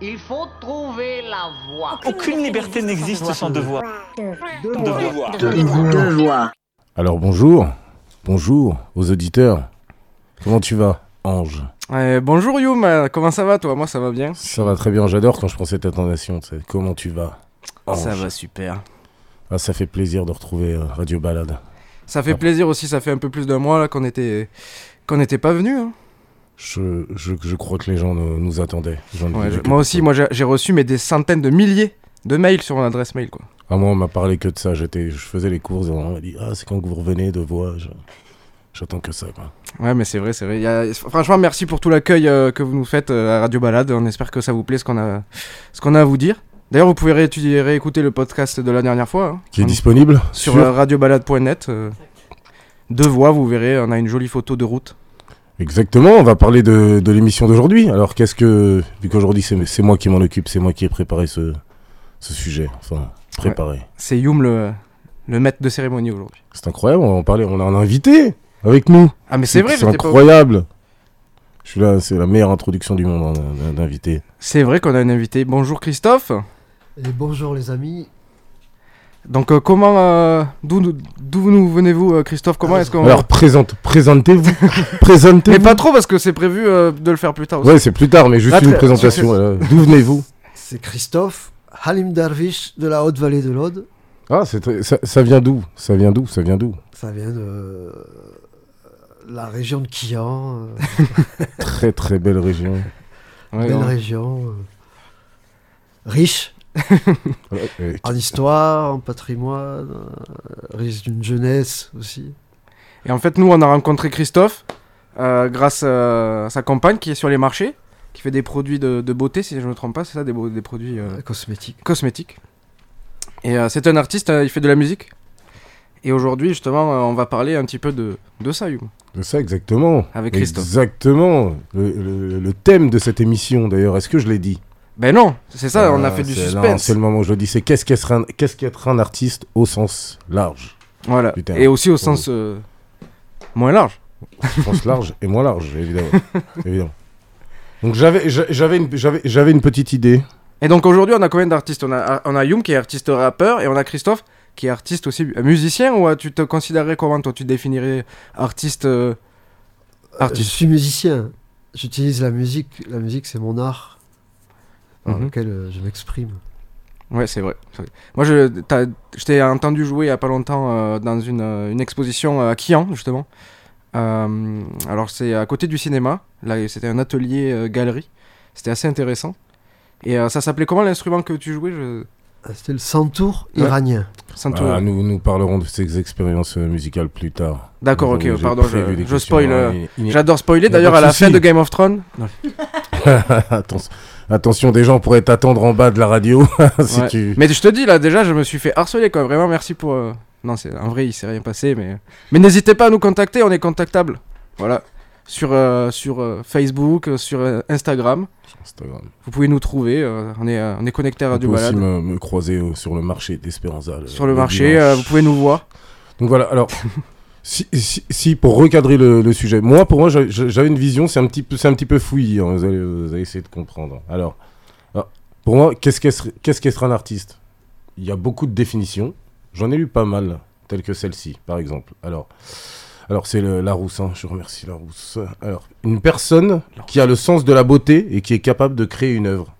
Il faut trouver la voie. Aucune liberté n'existe sans devoir. Devoir. Alors bonjour aux auditeurs. Comment tu vas, Ange? Bonjour Youm, comment ça va toi? Moi ça va bien. Ça va très bien, j'adore quand je prends cette intonation. Comment tu vas, Ange? Ça va super. Ah, ça fait plaisir de retrouver Radio Balade. Ça fait plaisir aussi, ça fait un peu plus d'un mois là qu'on n'était pas venus. Hein. Je crois que les gens nous attendaient. Moi aussi, j'ai reçu des centaines de milliers de mails sur mon adresse mail, quoi. Ah, moi on m'a parlé que de ça, je faisais les courses et on m'a dit c'est quand que vous revenez de voix. J'attends que ça, quoi. Ouais, mais c'est vrai. Franchement, merci pour tout l'accueil que vous nous faites à Radio Balade. On espère que ça vous plaît ce qu'on a à vous dire. D'ailleurs, vous pouvez réécouter le podcast de la dernière fois. Hein, qui est disponible sur radiobalade.net. Deux voix, vous verrez, on a une jolie photo de route. Exactement, on va parler de l'émission d'aujourd'hui. Alors, vu qu'aujourd'hui c'est moi qui m'en occupe, c'est moi qui ai préparé ce sujet. Enfin, préparé. Ouais, c'est Youm le maître de cérémonie aujourd'hui. C'est incroyable, on a un invité avec nous. Ah, mais c'est vrai, c'est incroyable. Je suis là, c'est la meilleure introduction du monde d'invité. C'est vrai qu'on a un invité. Bonjour Christophe. Et bonjour les amis. Donc d'où venez-vous Christophe? Comment est-ce qu'on... Alors présentez-vous. Présentez-vous. Mais pas trop parce que c'est prévu de le faire plus tard aussi. Ouais, c'est plus tard, mais juste une présentation. D'où venez-vous? C'est Christophe, Halim Darwish de la Haute-Vallée de l'Aude. Ah, ça vient d'où? Ça vient d'où? Ça vient de la région de Quillan. Très très belle région. Belle région. Riche. En histoire, en patrimoine, riche d'une jeunesse aussi. Et en fait, nous, on a rencontré Christophe grâce à sa compagne qui est sur les marchés, qui fait des produits de beauté, si je ne me trompe pas, c'est ça, des produits cosmétiques. Et c'est un artiste, il fait de la musique. Et aujourd'hui, justement, on va parler un petit peu de ça, Youm. De ça, exactement. Avec Christophe. Exactement. Le thème de cette émission, d'ailleurs, est-ce que je l'ai dit? Ben non, c'est ça, on a fait du suspense. Non, c'est le moment où je le dis, c'est qu'est-ce qu'être un artiste au sens large. Voilà, et aussi au sens moins large. Au sens large et moins large, évidemment. Donc j'avais une petite idée. Et donc aujourd'hui, on a combien d'artistes? On a Youm qui est artiste rappeur, et on a Christophe qui est artiste aussi, musicien, ou tu te considérerais comment, toi, tu te définirais artiste Je suis musicien, j'utilise la musique c'est mon art. Dans lequel je m'exprime. Ouais, c'est vrai. Moi, je t'ai entendu jouer il n'y a pas longtemps dans une exposition à Quillan, justement. Alors, c'est à côté du cinéma. Là, c'était un atelier galerie. C'était assez intéressant. Et ça s'appelait comment l'instrument que tu jouais? C'était le santour iranien. Santour. Nous parlerons de ces expériences musicales plus tard. D'accord, ok, pardon, je spoil. J'adore spoiler, d'ailleurs, à la fin de Game of Thrones. Attention, des gens pourraient t'attendre en bas de la radio. Mais je te dis, là, déjà, je me suis fait harceler, quoi. Vraiment, merci pour... Non, en vrai, il s'est rien passé, mais n'hésitez pas à nous contacter, on est contactable. Voilà. Sur Facebook, sur Instagram. Vous pouvez nous trouver, on est connecté à Radio Balade. Vous pouvez aussi me croiser sur le marché d'Espéranza. Sur le marché, vous pouvez nous voir. Donc voilà, alors... Si pour recadrer le sujet, pour moi j'avais une vision, c'est un petit peu fouillis, hein, vous allez essayer de comprendre. Alors pour moi, qu'est-ce qu'être un artiste? Il y a beaucoup de définitions, j'en ai lu pas mal, telles que celle-ci par exemple. Alors c'est Larousse, hein, je remercie Larousse. Alors, une personne qui a le sens de la beauté et qui est capable de créer une œuvre.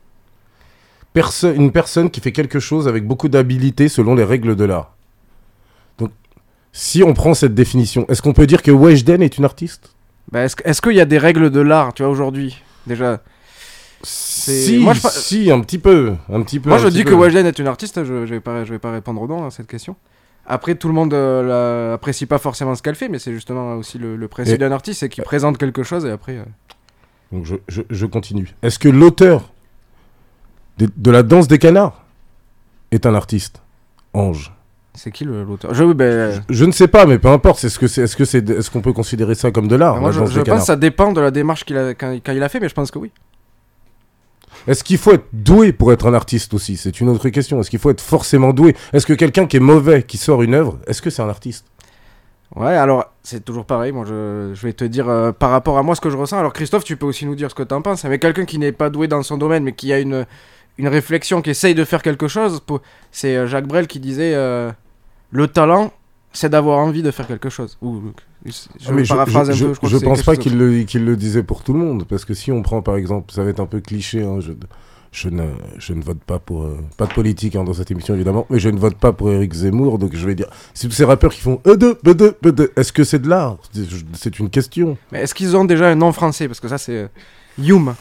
Une personne qui fait quelque chose avec beaucoup d'habileté selon les règles de l'art. Si on prend cette définition, est-ce qu'on peut dire que Weshden est une artiste? Est-ce qu'il y a des règles de l'art, tu vois, aujourd'hui, déjà? Si, un petit peu. Moi, je dis que Weshden est une artiste, je vais pas répondre non à cette question. Après, tout le monde apprécie pas forcément ce qu'elle fait, mais c'est justement aussi le principe d'un artiste, c'est qu'il présente quelque chose et après... Donc je continue. Est-ce que l'auteur de la danse des canards est un artiste? Ange. C'est qui l'auteur? Je ne sais pas, mais peu importe. Est-ce qu'on peut considérer ça comme de l'art? Moi, je pense que ça dépend de la démarche quand il a fait, mais je pense que oui. Est-ce qu'il faut être doué pour être un artiste aussi? C'est une autre question. Est-ce qu'il faut être forcément doué? Est-ce que quelqu'un qui est mauvais, qui sort une œuvre, est-ce que c'est un artiste? Ouais, alors c'est toujours pareil, moi je vais te dire par rapport à moi ce que je ressens. Alors Christophe, tu peux aussi nous dire ce que t'en penses. Mais quelqu'un qui n'est pas doué dans son domaine, mais qui a une réflexion, qui essaye de faire quelque chose, c'est Jacques Brel qui disait le talent, c'est d'avoir envie de faire quelque chose. Je paraphrase un peu, je pense pas qu'il le disait pour tout le monde, parce que si on prend par exemple, ça va être un peu cliché, hein, je ne vote pas pour... pas de politique dans cette émission évidemment, mais je ne vote pas pour Éric Zemmour, donc je vais dire... C'est tous ces rappeurs qui font... Est-ce que c'est de l'art ? C'est une question. Mais est-ce qu'ils ont déjà un nom français ? Parce que ça c'est... Youm.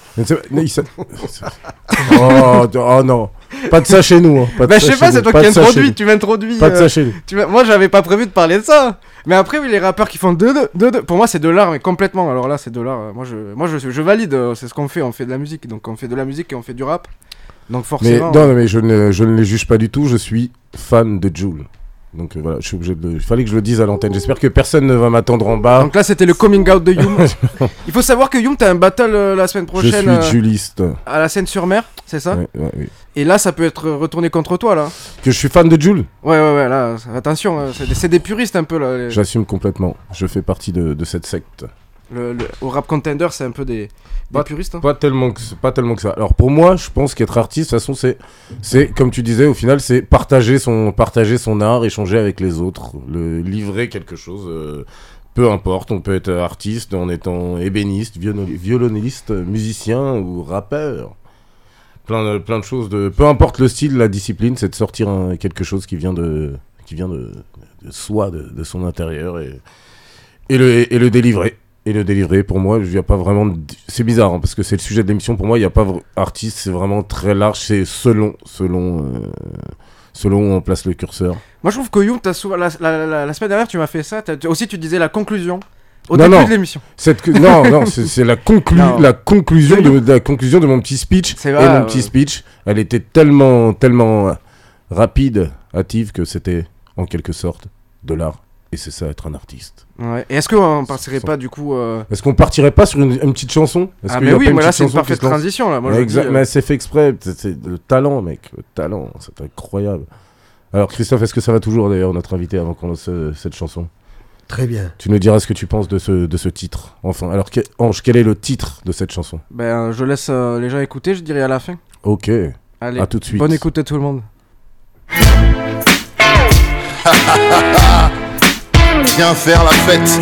Oh non, pas de ça chez nous. Hein. Je sais pas, c'est toi qui introduis, tu m'introduis. Pas de ça chez nous. Moi j'avais pas prévu de parler de ça. Mais après, oui, les rappeurs qui font pour moi c'est de l'art, mais complètement. Alors là, c'est de l'art. Moi je valide, c'est ce qu'on fait de la musique. Donc on fait de la musique et on fait du rap. Donc forcément. Mais je ne les juge pas du tout, je suis fan de Jul. Donc voilà, je suis obligé il fallait que je le dise à l'antenne. J'espère que personne ne va m'attendre en bas. Donc là, c'était le coming out de Youm. Il faut savoir que Youm, t'as un battle la semaine prochaine. Je suis juliste. À la Seine-sur-Mer, c'est ça ? Oui. Et là, ça peut être retourné contre toi, là. Que je suis fan de Jul ? Ouais, là, attention, c'est des puristes un peu, là. J'assume complètement. Je fais partie de cette secte. Au Rap Contender, c'est un peu des puristes. Hein. Pas tellement que ça. Alors pour moi, je pense qu'être artiste, de toute façon, c'est comme tu disais, au final, c'est partager son art, échanger avec les autres, livrer quelque chose. Peu importe, on peut être artiste en étant ébéniste, violoniste, musicien ou rappeur. Plein de choses. Peu importe le style, la discipline, c'est de sortir quelque chose qui vient de soi, de son intérieur et le délivrer. Et le délivrer, pour moi, il n'y a pas vraiment... C'est bizarre, hein, parce que c'est le sujet de l'émission. Pour moi, il n'y a pas artiste, c'est vraiment très large. C'est selon où on place le curseur. Moi, je trouve que Youm, t'as souvent... La semaine dernière, tu m'as fait ça. Aussi, tu disais la conclusion au début de l'émission. Non, c'est la conclusion de mon petit speech. C'est vrai, et mon petit speech, elle était tellement rapide, hâtive, que c'était, en quelque sorte, de l'art. Et c'est ça, être un artiste. Ouais. Et est-ce qu'on partirait pas du coup Est-ce qu'on partirait pas sur une petite chanson ? Mais oui, mais là c'est une parfaite transition là. Moi, mais c'est fait exprès, c'est le talent, mec, le talent, c'est incroyable. Alors Christophe, est-ce que ça va toujours d'ailleurs notre invité avant qu'on lance cette chanson ? Très bien. Tu nous diras ce que tu penses de ce titre. Enfin, alors Ange, quel est le titre de cette chanson ? Je laisse les gens écouter, je dirais à la fin. Ok. Allez. À tout de suite. Bonne écoute à tout le monde. Viens faire la fête.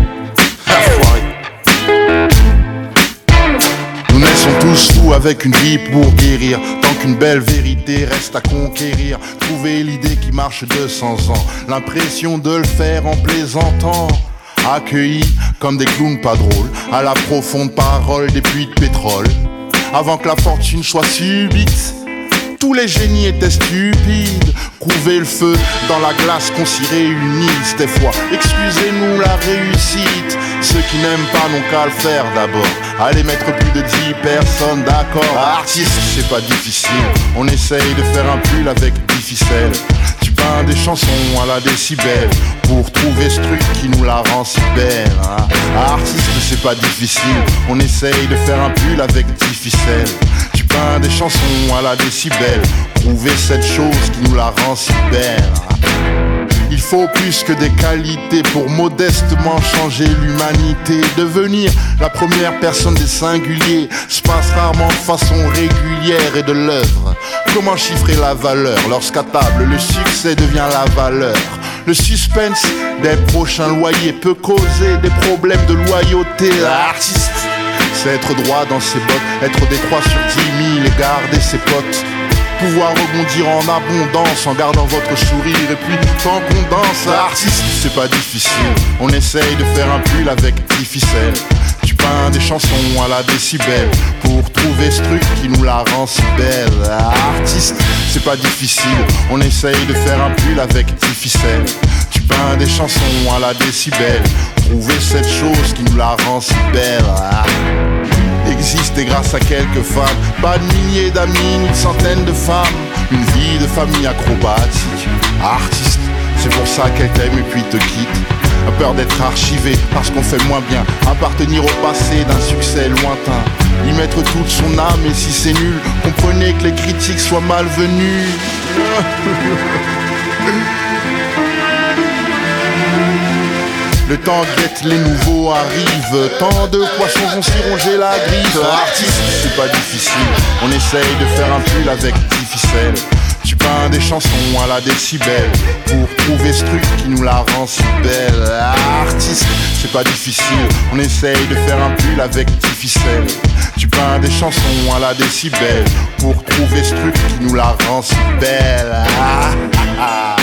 Nous naissons tous fous avec une vie pour guérir. Tant qu'une belle vérité reste à conquérir. Trouver l'idée qui marche 200 ans. L'impression de le faire en plaisantant. Accueillis comme des clowns pas drôles. À la profonde parole des puits de pétrole. Avant que la fortune soit subite. Tous les génies étaient stupides. Couver le feu dans la glace qu'on s'y réunisse. Des fois, excusez-nous la réussite. Ceux qui n'aiment pas n'ont qu'à le faire d'abord. Allez mettre plus de 10 personnes d'accord. Artiste, c'est pas difficile. On essaye de faire un pull avec 10 ficelles. Tu peins des chansons à la décibel pour trouver ce truc qui nous la rend si belle, hein. Artiste, c'est pas difficile. On essaye de faire un pull avec 10 ficelles. Tu peins des chansons à la décibel, trouver cette chose qui nous la rend si belle, hein. Il faut plus que des qualités pour modestement changer l'humanité. Devenir la première personne des singuliers se passe rarement de façon régulière et de l'œuvre. Comment chiffrer la valeur lorsqu'à table le succès devient la valeur? Le suspense des prochains loyers peut causer des problèmes de loyauté. L'artiste, c'est être droit dans ses bottes, être détroit sur 10 000 et garder ses potes. Pouvoir rebondir en abondance en gardant votre sourire. Et puis tant qu'on danse, artiste, c'est pas difficile. On essaye de faire un pull avec 10 ficelles. Tu peins des chansons à la décibel pour trouver ce truc qui nous la rend si belle. Artiste, c'est pas difficile. On essaye de faire un pull avec 10 ficelles. Tu peins des chansons à la décibel, trouver cette chose qui nous la rend si belle. Exister grâce à quelques femmes, pas de milliers d'amis, ni de centaines de femmes. Une vie de famille acrobatique. Artiste, c'est pour ça qu'elle t'aime et puis te quitte. A peur d'être archivé parce qu'on fait moins bien. Appartenir au passé d'un succès lointain. Y mettre toute son âme et si c'est nul, comprenez que les critiques soient malvenues. Le temps guette, les nouveaux arrivent. Tant de poissons vont s'y ronger la griffe. Artiste, c'est pas difficile. On essaye de faire un pull avec 10 ficelles. Tu peins des chansons à la décibel pour trouver ce truc qui nous la rend si belle. Artiste, c'est pas difficile. On essaye de faire un pull avec 10 ficelles. Tu peins des chansons à la décibel pour trouver ce truc qui nous la rend si belle. Ah, ah, ah.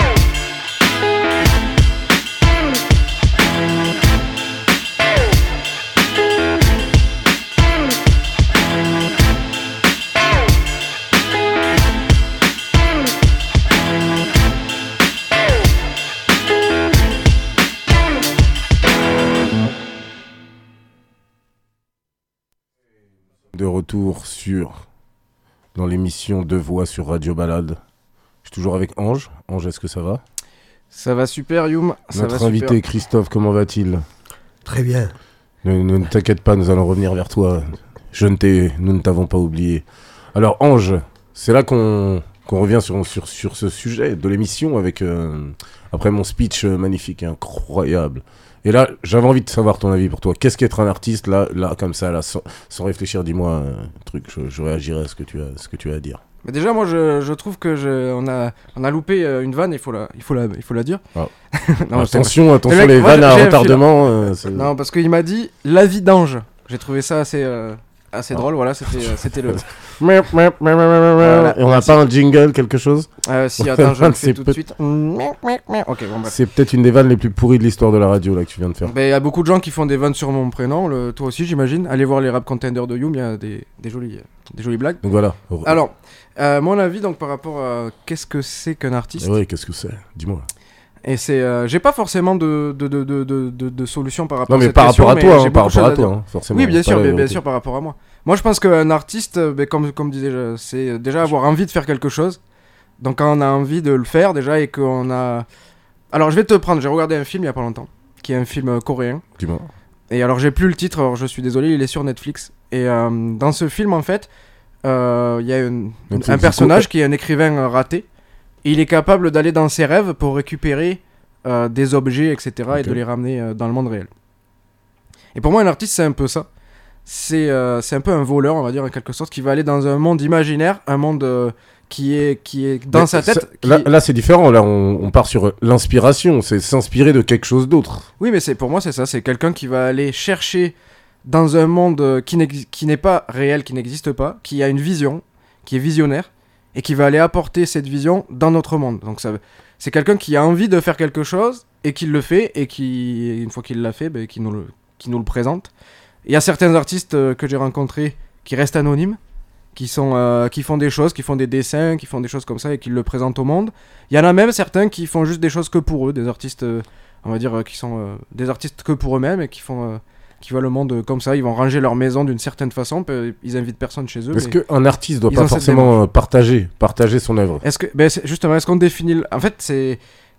De retour dans l'émission Deux Voix sur Radio Balade. Je suis toujours avec Ange. Ange, est-ce que ça va? Ça va super, Youm. Notre invité Christophe, comment va-t-il? Très bien. Ne t'inquiète pas, nous allons revenir vers toi. Nous ne t'avons pas oublié. Alors Ange, c'est là qu'on revient sur ce sujet de l'émission avec après mon speech magnifique et incroyable. Et là, j'avais envie de savoir ton avis pour toi. Qu'est-ce qu'être un artiste, là comme ça, là, sans réfléchir, dis-moi un truc, je réagirai à ce que tu as à dire. Mais déjà, moi, je trouve que on a loupé une vanne, il faut la dire. Ah. Non, attention, les vannes à retardement. Non, parce qu'il m'a dit la vie d'Ange. J'ai trouvé ça assez drôle, voilà, c'était le... Voilà. Et on n'a pas un jingle, quelque chose? Si, attends, je le fais tout de suite. Ok, bon, bref. C'est peut-être une des vannes les plus pourries de l'histoire de la radio, là, que tu viens de faire. Il y a beaucoup de gens qui font des vannes sur mon prénom, toi aussi, j'imagine. Allez voir les rap contenders de Youm, il y a des jolies blagues. Donc voilà. Alors, mon avis, donc, par rapport à qu'est-ce que c'est qu'un artiste. Oui, qu'est-ce que c'est? Dis-moi. Et c'est, j'ai pas forcément de solution par rapport à cette question. Non, mais par rapport à toi, par rapport à toi, forcément. Oui, bien sûr, par rapport à moi. Moi, je pense qu'un artiste, comme disais, c'est déjà avoir envie de faire quelque chose. Donc, quand on a envie de le faire, déjà, et qu'on a... Alors, je vais te prendre, j'ai regardé un film il y a pas longtemps, qui est un film coréen. Dis-moi. Et alors, j'ai plus le titre, alors je suis désolé, il est sur Netflix. Et dans ce film, en fait, il y a un personnage qui est un écrivain raté. Et il est capable d'aller dans ses rêves pour récupérer des objets, etc. Okay. Et de les ramener dans le monde réel. Et pour moi, un artiste, c'est un peu ça. C'est un peu un voleur, on va dire, en quelque sorte, qui va aller dans un monde imaginaire, un monde qui est dans sa tête. Là, c'est différent. Là, on part sur l'inspiration. C'est s'inspirer de quelque chose d'autre. Oui, mais pour moi, c'est ça. C'est quelqu'un qui va aller chercher dans un monde qui n'est pas réel, qui n'existe pas, qui a une vision, qui est visionnaire, et qui va aller apporter cette vision dans notre monde. Donc c'est quelqu'un qui a envie de faire quelque chose et qui le fait, et qui, une fois qu'il l'a fait, qui nous le présente. Il y a certains artistes que j'ai rencontrés qui restent anonymes, qui font des choses, qui font des dessins, qui font des choses comme ça et qui le présentent au monde. Il y en a même certains qui font juste des choses que pour eux, des artistes, on va dire, qui sont des artistes que pour eux-mêmes et qui voient le monde comme ça. Ils vont ranger leur maison d'une certaine façon, ils invitent personne chez eux. Est-ce qu'un artiste doit pas forcément partager son œuvre? Justement, est-ce qu'on définit... En fait, c'est...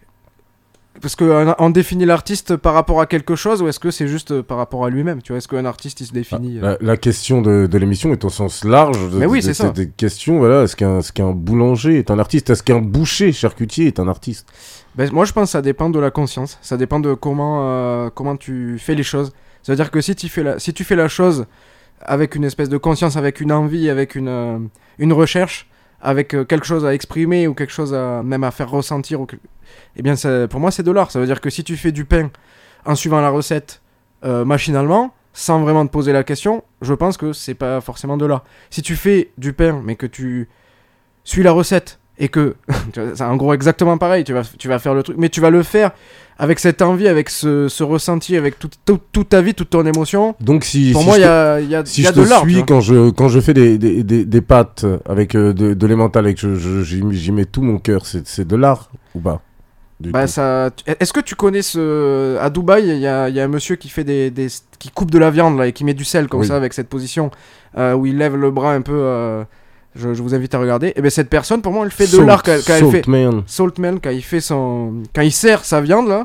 Parce qu'on définit l'artiste par rapport à quelque chose, ou est-ce que c'est juste par rapport à lui-même, tu vois? Est-ce qu'un artiste, il se définit... La question de l'émission est au sens large Mais oui, c'est ça. Des questions, voilà. Est-ce qu'un boulanger est un artiste? Est-ce qu'un boucher, charcutier est un artiste? Moi, je pense que ça dépend de la conscience. Ça dépend de comment tu fais les choses. C'est-à-dire que si tu fais la chose avec une espèce de conscience, avec une envie, avec une recherche, avec quelque chose à exprimer ou quelque chose même à faire ressentir, eh bien pour moi c'est de l'art. Ça veut dire que si tu fais du pain en suivant la recette machinalement, sans vraiment te poser la question, je pense que c'est pas forcément de l'art. Si tu fais du pain mais que tu suis la recette et que c'est en gros exactement pareil, tu vas faire le truc, mais tu vas le faire avec cette envie, avec ce ressenti, avec toute ta vie, toute ton émotion. Donc pour moi il y a de l'art. Si je te suis quand je fais des pâtes avec de l'emmental et que j'y mets tout mon cœur, c'est de l'art ou pas? Est-ce que tu connais à Dubaï, il y a un monsieur qui fait qui coupe de la viande là, et qui met du sel comme ça avec cette position où il lève le bras un peu. Je vous invite à regarder. Et bien cette personne, pour moi, elle fait de l'art quand Saltman, quand il sert sa viande là.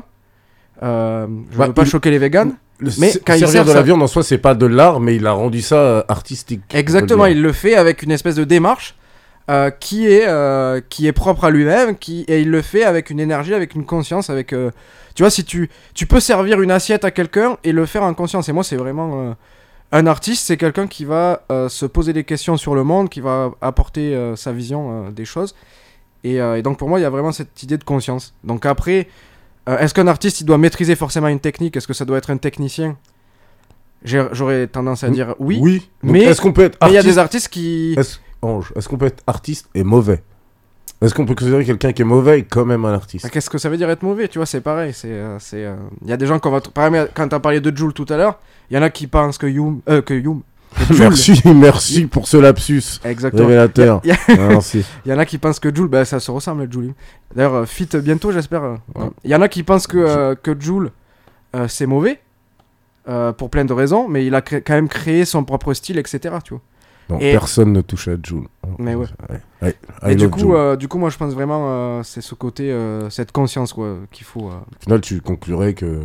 Je veux pas choquer les véganes. Mais quand il sert de la viande en soi, c'est pas de l'art, mais il a rendu ça artistique. Exactement, il le fait avec une espèce de démarche. qui est propre à lui-même, et il le fait avec une énergie, avec une conscience, avec tu vois, si tu peux servir une assiette à quelqu'un et le faire en conscience. Et moi, c'est vraiment un artiste, c'est quelqu'un qui va se poser des questions sur le monde, qui va apporter sa vision des choses. Et donc pour moi, il y a vraiment cette idée de conscience. Donc après, est-ce qu'un artiste il doit maîtriser forcément une technique? Est-ce que ça doit être un technicien? J'aurais tendance à dire oui. Oui. Donc, mais est-ce qu'on peut être il y a artiste... des artistes qui... Est-ce qu'on peut être artiste et mauvais? Est-ce qu'on peut considérer quelqu'un qui est mauvais est quand même un artiste? Qu'est-ce que ça veut dire être mauvais? Tu vois, c'est pareil. Il y a des gens par exemple, quand tu as parlé de Jul tout à l'heure, il y en a qui pensent que Jul... Merci pour ce lapsus. Exactement. Révélateur. Merci. Il y en a qui pensent que Jul, ça se ressemble à Jul. D'ailleurs, fit bientôt, j'espère. Il y en a qui pensent que Jul, c'est mauvais, pour plein de raisons, mais il a quand même créé son propre style, etc. Tu vois. Non, personne ne touche à Jul. Mais ouais. Et du coup, moi, je pense vraiment, c'est ce côté, cette conscience qu'il faut. Au final, tu conclurais que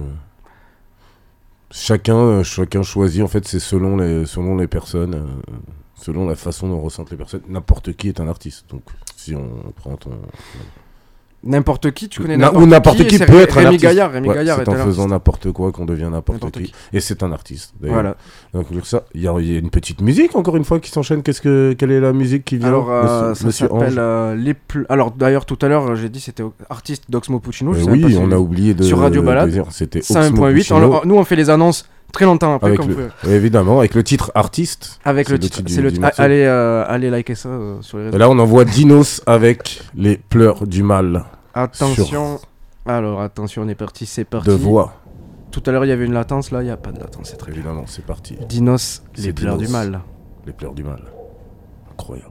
chacun choisit, en fait, c'est selon les personnes, selon la façon dont ressentent les personnes. N'importe qui est un artiste. Donc, si on prend ton... N'importe qui, tu connais n'importe qui peut être un artiste. Rémi Gaillard c'est en faisant n'importe quoi qu'on devient n'importe qui. Et c'est un artiste. Voilà. Donc ça, il y a une petite musique encore une fois qui s'enchaîne. Quelle est la musique qui vient? Alors ça s'appelle Alors d'ailleurs tout à l'heure j'ai dit c'était artiste d'Oxmo Puccino. Oui, on a oublié de sur Radio Balade. C'était 101.8. Nous on fait les annonces très longtemps après. Évidemment, avec le titre artiste. Avec le titre. Allez liker ça sur les réseaux. Et là on envoie Dinos avec les pleurs du mal. Attention. Alors attention, on est parti, c'est parti. De voix. Tout à l'heure il y avait une latence, là il n'y a pas de latence, c'est très bien. Évidemment, c'est parti. Dinos, les pleurs du mal. Les pleurs du mal. Incroyable.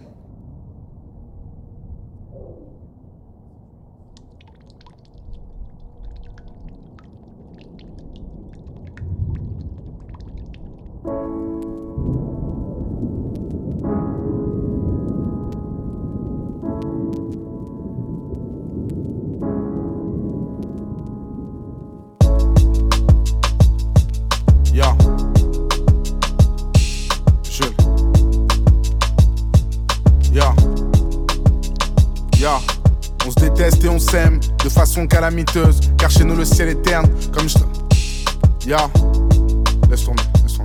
On se déteste et on s'aime de façon calamiteuse, car chez nous le ciel est terne comme je... Laisse tourner.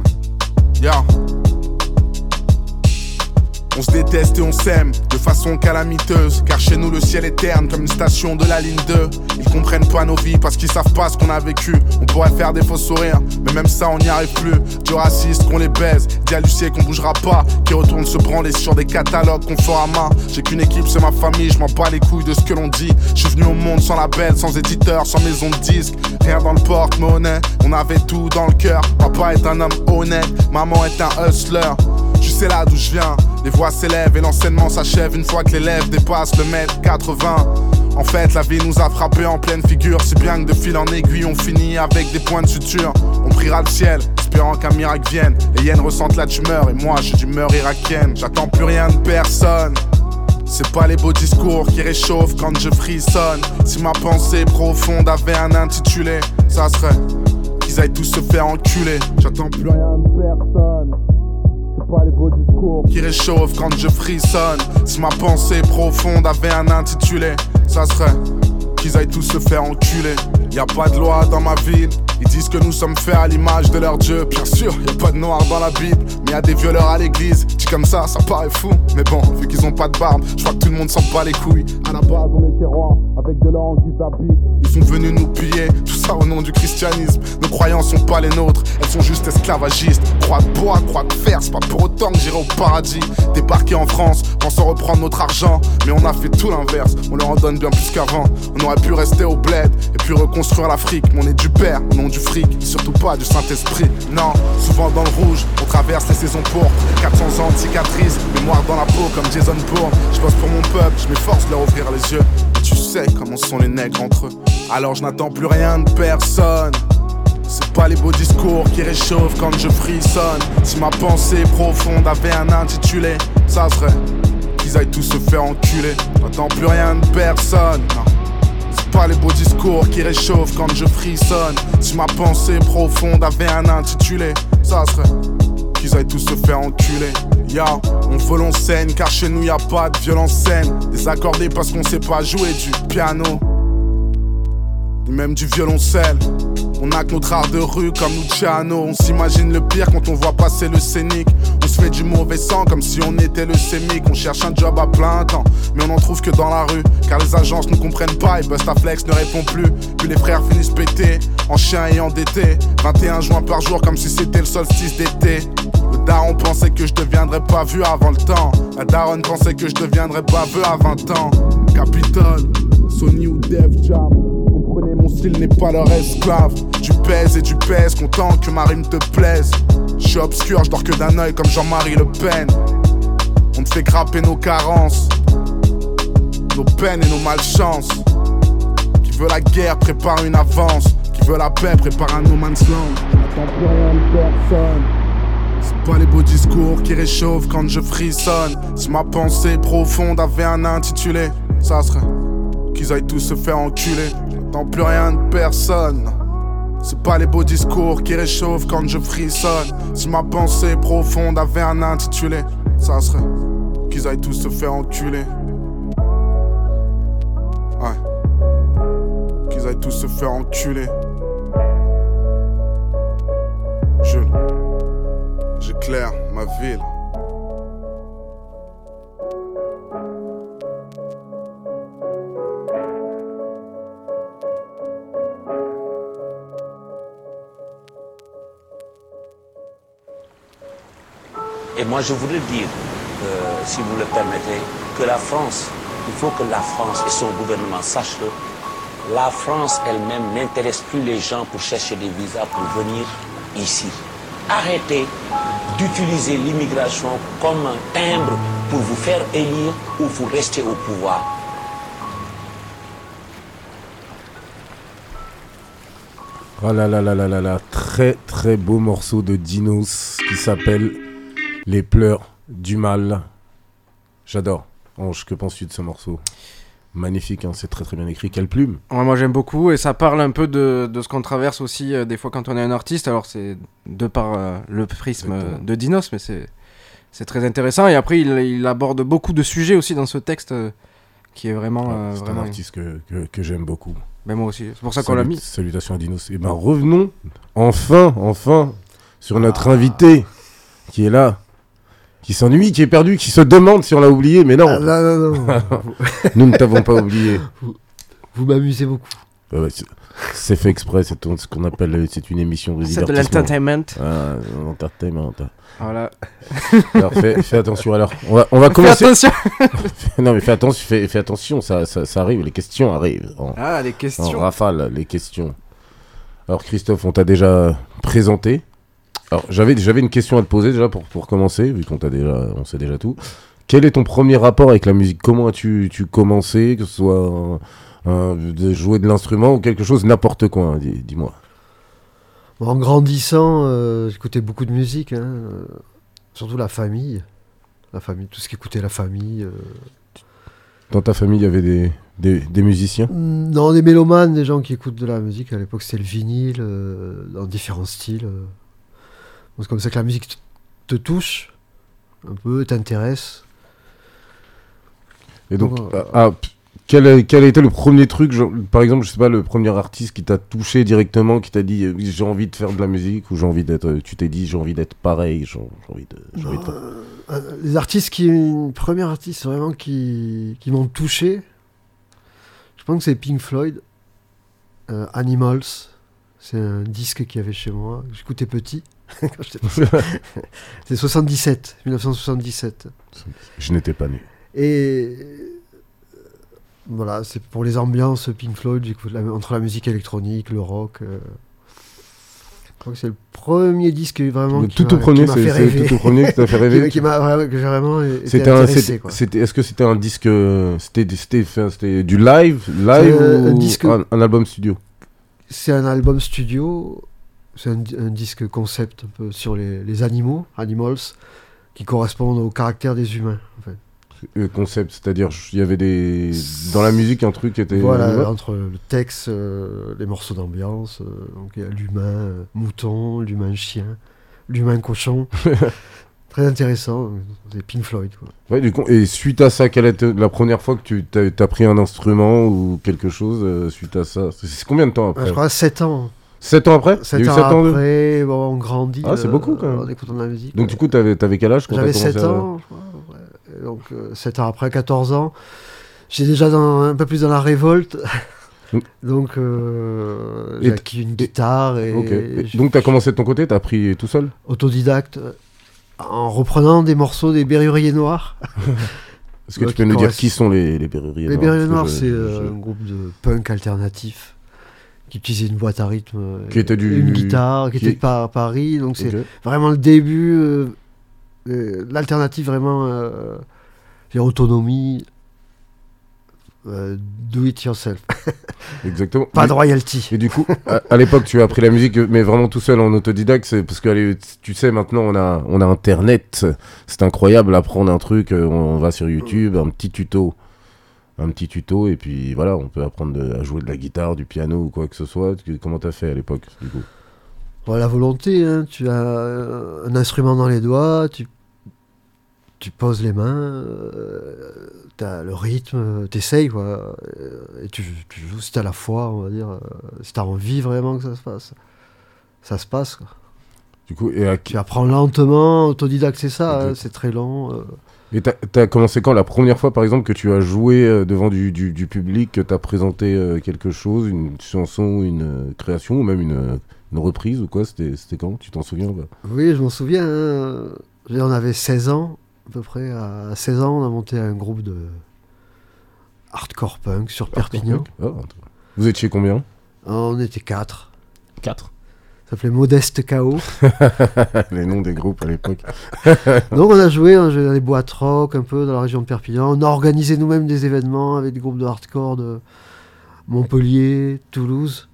On se déteste et on s'aime de façon calamiteuse, car chez nous le ciel est terne comme une station de la ligne 2. Ils comprennent pas nos vies parce qu'ils savent pas ce qu'on a vécu. On pourrait faire des faux sourires, mais même ça on n'y arrive plus. Du raciste qu'on les baise, dit à Lucie qu'on bougera pas, qui retourne se branler sur des catalogues Conforama. J'ai qu'une équipe, c'est ma famille, je m'en bats les couilles de ce que l'on dit. Je suis venu au monde sans label, sans éditeur, sans maison de disque. Rien dans le porte-monnaie, on avait tout dans le cœur. Papa est un homme honnête, maman est un hustler. Je sais là d'où je viens, les voix s'élèvent et l'enseignement s'achève une fois que l'élève dépasse le mètre 80. En fait, la vie nous a frappé en pleine figure, si bien que de fil en aiguille, on finit avec des points de suture. On priera le ciel, espérant qu'un miracle vienne. Les hyènes ressentent la tumeur et moi j'ai d'humeur irakienne. J'attends plus rien de personne. C'est pas les beaux discours qui réchauffent quand je frissonne. Si ma pensée profonde avait un intitulé, ça serait qu'ils aillent tous se faire enculer. J'attends plus rien de personne. C'est pas les beaux discours qui réchauffent quand je frissonne. Si ma pensée profonde avait un intitulé, ça serait qu'ils aillent tous se faire enculer. Y'a pas de loi dans ma ville, ils disent que nous sommes faits à l'image de leur Dieu. Bien sûr, y'a pas de noir dans la Bible, mais y'a des violeurs à l'église. Dit comme ça paraît fou, mais bon, vu qu'ils ont pas de barbe, je crois que tout le monde s'en bat les couilles. À la base, on était rois, avec de l'or en guise d'habit. Ils sont venus nous piller, tout ça au nom du christianisme. Nos croyances sont pas les nôtres, elles sont juste esclavagistes. Croix de bois, croix de fer, c'est pas pour autant que j'irai au paradis. Débarquer en France, pensant reprendre notre argent, mais on a fait tout l'inverse, on leur en donne bien plus qu'avant. On aurait pu rester au bled, et puis reconstruire l'Afrique. Mais on est du père, au nom du fric, surtout pas du Saint-Esprit. Non, souvent dans le rouge, on traverse les saisons pourpres. 400 ans de cicatrices, mémoire dans la peau comme Jason Bourne. Je bosse pour mon peuple, je m'efforce de leur ouvrir les yeux. Et tu sais comment sont les nègres entre eux. Alors je n'attends plus rien de personne. C'est pas les beaux discours qui réchauffent quand je frissonne. Si ma pensée profonde avait un intitulé, ça serait qu'ils aillent tous se faire enculer. J'attends plus rien de personne, non. C'est pas les beaux discours qui réchauffent quand je frissonne. Si ma pensée profonde avait un intitulé, ça serait qu'ils aillent tous se faire enculer. Yo, on veut l'on scène car chez nous y a pas de violence saine. Désaccordé parce qu'on sait pas jouer du piano ni même du violoncelle. On a que notre art de rue comme Luciano. On s'imagine le pire quand on voit passer le scénic. On se fait du mauvais sang comme si on était le sémic. On cherche un job à plein temps, mais on en trouve que dans la rue. Car les agences nous comprennent pas et Bustaflex ne répond plus. Puis les frères finissent pétés, en chien et endettés. 21 juin par jour comme si c'était le solstice d'été. Le daron pensait que je deviendrais pas vu avant le temps. La daronne pensait que je deviendrais baveux à 20 ans. Capitole, Sony ou Def Jam. Comprenez, mon style n'est pas leur esclave. Tu pèses et tu pèses, content que ma rime te plaise. Je suis obscur, je dors que d'un œil comme Jean-Marie Le Pen. On te fait grapper nos carences, nos peines et nos malchances. Qui veut la guerre prépare une avance. Qui veut la paix prépare un no man's land. N'attends plus rien de personne. C'est pas les beaux discours qui réchauffent quand je frissonne. Si ma pensée profonde avait un intitulé, ça serait qu'ils aillent tous se faire enculer. J'attends plus rien de personne. C'est pas les beaux discours qui réchauffent quand je frissonne. Si ma pensée profonde avait un intitulé, ça serait qu'ils aillent tous se faire enculer. Ouais. Qu'ils aillent tous se faire enculer. J'éclaire ma ville. Et moi je voudrais dire, si vous le permettez, que la France, il faut que la France et son gouvernement sachent que la France elle-même n'intéresse plus les gens pour chercher des visas pour venir ici. Arrêtez d'utiliser l'immigration comme un timbre pour vous faire élire ou pour rester au pouvoir. Oh là là là là là là, très très beau morceau de Dinos qui s'appelle Les pleurs du mal. J'adore. Ange, que penses-tu de ce morceau ? Magnifique, hein, c'est très très bien écrit. Quelle plume. Ouais, moi j'aime beaucoup et ça parle un peu de ce qu'on traverse aussi des fois quand on est un artiste. Alors c'est de par le prisme de Dinos, mais c'est très intéressant. Et après il aborde beaucoup de sujets aussi dans ce texte qui est vraiment... c'est vraiment un artiste que j'aime beaucoup. Mais moi aussi, c'est pour ça qu'on l'a mis. Salutations à Dinos. Et ben revenons enfin sur notre invité qui est là. Qui s'ennuie, qui est perdu, qui se demande si on l'a oublié, mais non. Non. Nous ne t'avons pas oublié. Vous m'amusez beaucoup. Ouais, c'est fait exprès, c'est ce qu'on appelle, c'est une émission de C'est divertissement. de l'entertainment. Ah, l'entertainment. Voilà. Alors fais attention. Alors on va commencer. Fais attention. Non mais fais attention, ça arrive, les questions arrivent. Les questions. En rafale, les questions. Alors Christophe, on t'a déjà présenté. Alors, j'avais une question à te poser déjà pour commencer, vu on sait déjà tout. Quel est ton premier rapport avec la musique ? Comment as-tu commencé, que ce soit de jouer de l'instrument ou quelque chose, n'importe quoi, hein, dis-moi. En grandissant, j'écoutais beaucoup de musique, hein, surtout la famille, tout ce qu'écoutait la famille. Dans ta famille, il y avait des musiciens ? Non, des mélomanes, des gens qui écoutent de la musique. À l'époque, c'était le vinyle, dans différents styles. C'est comme ça que la musique te touche un peu, t'intéresse. Et donc, quel a été le premier truc, par exemple, je sais pas, le premier artiste qui t'a touché directement, qui t'a dit j'ai envie de faire de la musique, ou tu t'es dit j'ai envie d'être pareil, j'ai envie de... Les artistes premiers artistes vraiment qui m'ont touché, je pense que c'est Pink Floyd, Animals. C'est un disque qu'il y avait chez moi, j'écoutais petit. Quand j'étais petit. C'est 1977. Je n'étais pas né. Et voilà, c'est pour les ambiances Pink Floyd, j'écoute entre la musique électronique, le rock. Je crois que c'est le premier disque vraiment qui m'a fait rêver. Tout premier que t'as fait rêver. que j'ai vraiment été intéressé. Est-ce que c'était un disque, c'était du live ou un album studio? C'est un album studio, c'est un disque concept un peu sur les animals, qui correspondent au caractère des humains, en fait. Concept, c'est-à-dire il y avait dans la musique un truc qui était... Voilà, entre le texte, les morceaux d'ambiance, donc il y a l'humain mouton, l'humain chien, l'humain cochon. Très intéressant, c'est Pink Floyd, quoi. Ouais, du coup, et suite à ça, quelle est la première fois que tu t'as pris un instrument ou quelque chose suite à ça? C'est combien de temps après? Je crois 7 ans. 7 ans après? 7 ans après, bon, on grandit. Ah, c'est beaucoup quand même. En écoutant de la musique. Donc, du coup, t'avais quel âge quand J'avais t'as commencé 7 ans, je crois. Ouais. Et donc, 7 ans après, 14 ans. J'étais déjà un peu plus dans la révolte. Donc, j'ai acquis une guitare. Donc, t'as commencé de ton côté? T'as appris tout seul? Autodidacte. En reprenant des morceaux des Berruriers Noirs. Est-ce que tu peux nous dire qui sont les Berruriers Noirs? Les Berruriers Noirs, c'est un groupe de punk alternatif qui utilisait une boîte à rythme, une guitare, qui était à Paris. Donc c'est vraiment le début, l'alternative vraiment, autonomie, do it yourself. Exactement. Pas de royalty. Et du coup, à l'époque, tu as appris la musique, mais vraiment tout seul en autodidacte, c'est parce que tu sais, maintenant on a Internet, c'est incroyable, apprendre un truc, on va sur YouTube, un petit tuto, et puis voilà, on peut apprendre à jouer de la guitare, du piano ou quoi que ce soit. Comment t'as fait à l'époque, du coup? Bon, la volonté, hein, tu as un instrument dans les doigts, tu poses les mains, t'as le rythme, t'essayes, quoi, et tu joues si t'as la foi, on va dire, si t'as envie vraiment que ça se passe, quoi. Du coup, tu apprends lentement, autodidacte, c'est ça, hein, c'est très lent. Et t'as commencé quand, la première fois par exemple que tu as joué devant du public, que t'as présenté quelque chose, une chanson, une création ou même une reprise ou quoi, c'était quand? Tu t'en souviens pas? Oui, je m'en souviens, hein. On avait 16 ans. À peu près à 16 ans, on a monté un groupe de hardcore punk sur Perpignan. Oh, vous étiez combien? On était 4. 4? Ça s'appelait Modeste Chaos. Les noms des groupes à l'époque. Donc on a joué dans les boîtes rock un peu dans la région de Perpignan. On a organisé nous-mêmes des événements avec des groupes de hardcore de Montpellier, Toulouse.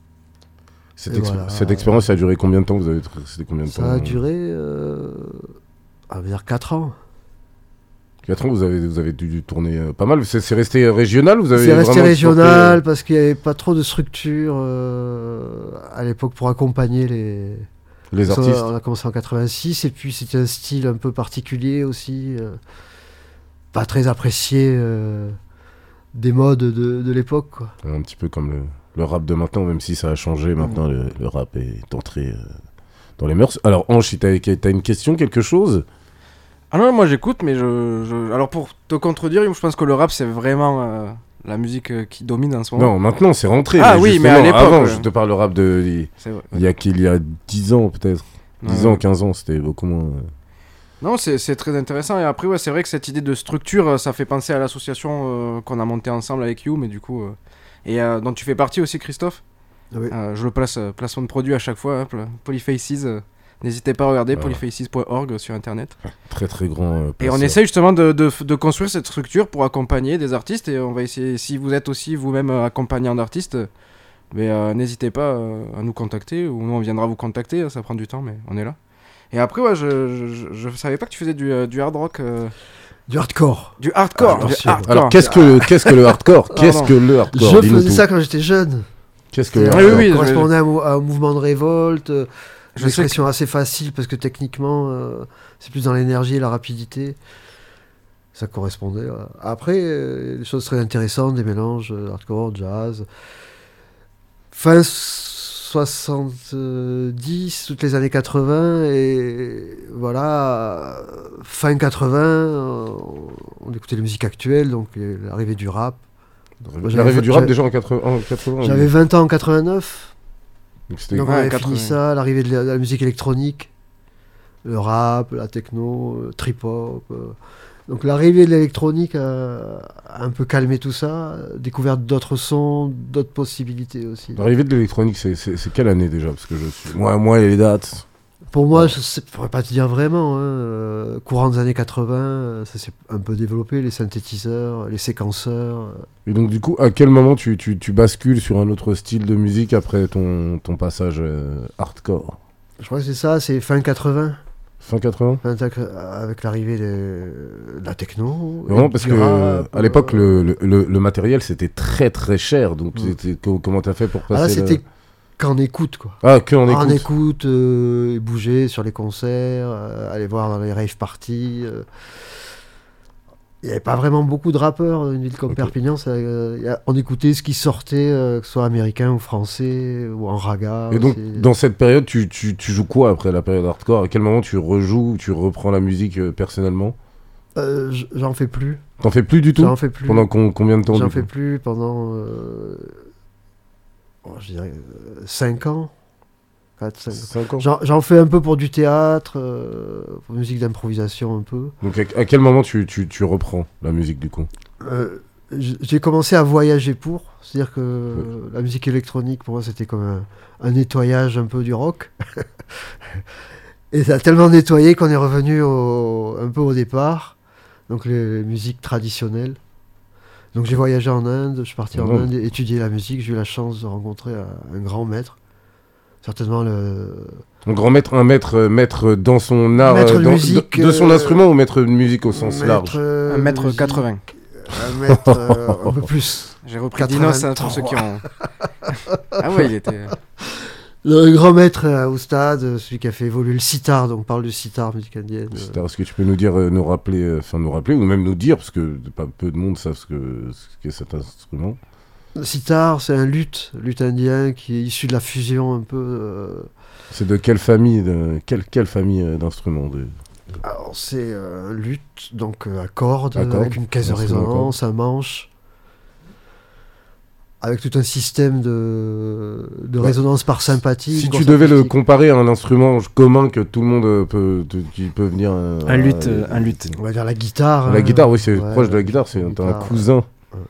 Cette expérience, ça a duré combien de temps? C'était combien de temps? Ça a duré, on va dire 4 ans. 4 ans, vous avez dû tourner pas mal. C'est resté régional? C'est resté régional parce qu'il n'y avait pas trop de structure à l'époque pour accompagner les artistes. On a commencé en 86 et puis c'était un style un peu particulier aussi, pas très apprécié des modes de l'époque, quoi. Un petit peu comme le rap de maintenant, même si ça a changé. Maintenant, le rap est entré dans les mœurs. Alors, Ange, t'as une question, quelque chose? Ah non, moi j'écoute, mais alors pour te contredire, je pense que le rap c'est vraiment la musique qui domine en ce moment. Non, maintenant c'est rentré. Ah oui, mais à l'époque. Avant, je te parle le rap il y a 10 ans peut-être. 10 ans, 15 ans, c'était beaucoup moins. Non, c'est très intéressant. Et après, ouais, c'est vrai que cette idée de structure, ça fait penser à l'association qu'on a montée ensemble avec You, mais du coup. Et dont tu fais partie aussi, Christophe. Oui. Je le placement de produit à chaque fois, hein, Polyfaces. N'hésitez pas à regarder polyfaces.org sur internet. Très très grand. Et on essaye justement de construire cette structure pour accompagner des artistes. Et on va essayer, si vous êtes aussi vous-même accompagnant d'artistes, n'hésitez pas à nous contacter. Ou nous on viendra vous contacter, ça prend du temps, mais on est là. Et après, ouais, je savais pas que tu faisais du hard rock. Du hardcore. Du hardcore. Alors qu'est-ce que le hardcore? Qu'est-ce que le hardcore? Je faisais ça quand j'étais jeune. Qu'est-ce que le hardcore? Ça correspondait à un mouvement de révolte. Une expression assez facile parce que techniquement c'est plus dans l'énergie et la rapidité, ça correspondait après des choses très intéressantes, des mélanges hardcore, jazz, fin 70, toutes les années 80 et voilà, fin 80 on écoutait les musiques actuelles, donc l'arrivée du rap. L'arrivée du rap déjà en 80. J'avais 20 ans en 89. Donc on avait 80. fini ça, l'arrivée de la musique électronique, le rap, la techno, le trip-hop. Donc l'arrivée de l'électronique a un peu calmé tout ça, découvert d'autres sons, d'autres possibilités aussi. L'arrivée de l'électronique, c'est quelle année déjà? Parce que je suis... Moi, les dates... Pour moi, je ne pourrais pas te dire vraiment. Hein. Courant des années 80, ça s'est un peu développé, les synthétiseurs, les séquenceurs. Et donc, du coup, à quel moment tu bascules sur un autre style de musique après ton passage hardcore? Je crois que c'est ça, c'est fin 80. Fin 80 avec l'arrivée de la techno. Vraiment, parce que à l'époque, le matériel, c'était très très cher. Donc, comment t'as fait pour passer qu'en écoute, quoi. Ah, que en En écoute. écoute, bouger sur les concerts, aller voir dans les rave parties. Il n'y avait pas vraiment beaucoup de rappeurs, une ville comme Perpignan. On écoutait ce qui sortait, que ce soit américain ou français, ou en raga. Et donc, dans cette période, tu joues quoi après la période hardcore? À quel moment tu rejoues, tu reprends la musique personnellement? J'en fais plus. T'en fais plus du tout? J'en fais plus. Pendant combien de temps? J'en fais plus pendant, je dirais, 5 ans. 5 ans. J'en fais un peu pour du théâtre, pour musique d'improvisation un peu. Donc à quel moment tu reprends la musique du coup? J'ai commencé à voyager pour, c'est-à-dire que la musique électronique pour moi c'était comme un nettoyage un peu du rock. Et ça a tellement nettoyé qu'on est revenu un peu au départ, donc les musiques traditionnelles. Donc j'ai voyagé en Inde, je suis parti en Inde étudier la musique, j'ai eu la chance de rencontrer un grand maître. Certainement un grand maître, maître dans son art, maître de musique, de son instrument ou maître de musique au sens large? 1m80. Un peu plus. J'ai repris Dinos pour ceux qui ont... Ah ouais, il était... Le grand maître au stade, celui qui a fait évoluer le sitar, donc on parle du sitar, musique indienne. Sitar, est-ce que tu peux nous dire, nous rappeler, ou même nous dire, parce que pas peu de monde savent ce qu'est cet instrument. Le sitar, c'est un luth indien qui est issu de la fusion un peu. C'est de quelle famille, quelle famille d'instruments Alors c'est un luth, donc à cordes, avec une caisse de résonance, un manche, avec tout un système de résonance par sympathie. Si tu devais le comparer à un instrument commun que tout le monde qui peut venir... Un luth. On va dire la guitare. La guitare, oui, c'est proche de la guitare, c'est un cousin.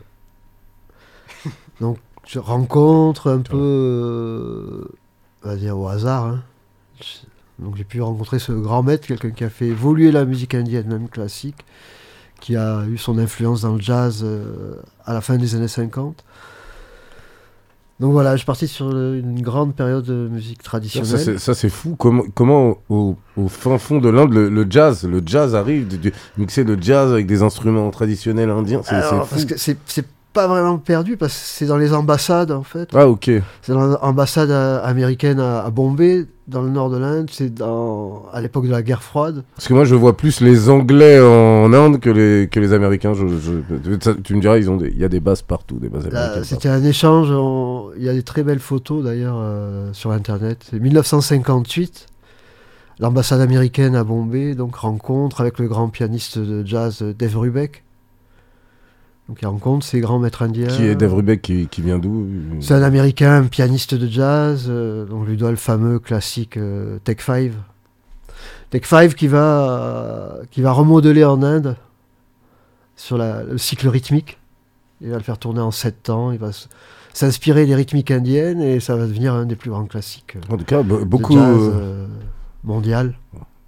Donc je rencontre un peu, on va dire au hasard. Hein. Donc j'ai pu rencontrer ce grand maître, quelqu'un qui a fait évoluer la musique indienne, même classique, qui a eu son influence dans le jazz à la fin des années 50. Donc voilà, je suis parti sur une grande période de musique traditionnelle. Ça c'est fou. Comment au fin fond de l'Inde, le jazz arrive, mixer le jazz avec des instruments traditionnels indiens. C'est fou. Parce que c'est pas vraiment perdu, parce que c'est dans les ambassades en fait. Ah ok. C'est dans l'ambassade américaine à Bombay, dans le nord de l'Inde. C'est à l'époque de la guerre froide. Parce que moi je vois plus les Anglais en Inde que les Américains. Tu me diras, il y a des bases partout, des bases américaines. C'était un échange. Il y a des très belles photos d'ailleurs sur internet. C'est 1958. L'ambassade américaine à Bombay, donc rencontre avec le grand pianiste de jazz Dave Brubeck. Donc il rencontre ces grands maîtres indiens. Qui est Dave Brubeck, qui vient d'où? C'est un Américain, un pianiste de jazz, dont lui doit le fameux classique Take 5. Take 5 qui va remodeler en Inde sur le cycle rythmique. Il va le faire tourner en 7 temps, il va s'inspirer des rythmiques indiennes et ça va devenir un des plus grands classiques en tout cas, beaucoup de jazz mondial.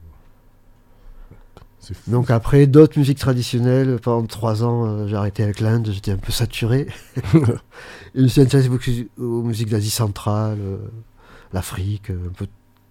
Donc après d'autres musiques traditionnelles, pendant 3 ans j'ai arrêté avec l'Inde, j'étais un peu saturé. Et je me suis intéressé beaucoup aux musiques d'Asie centrale, l'Afrique, un peu.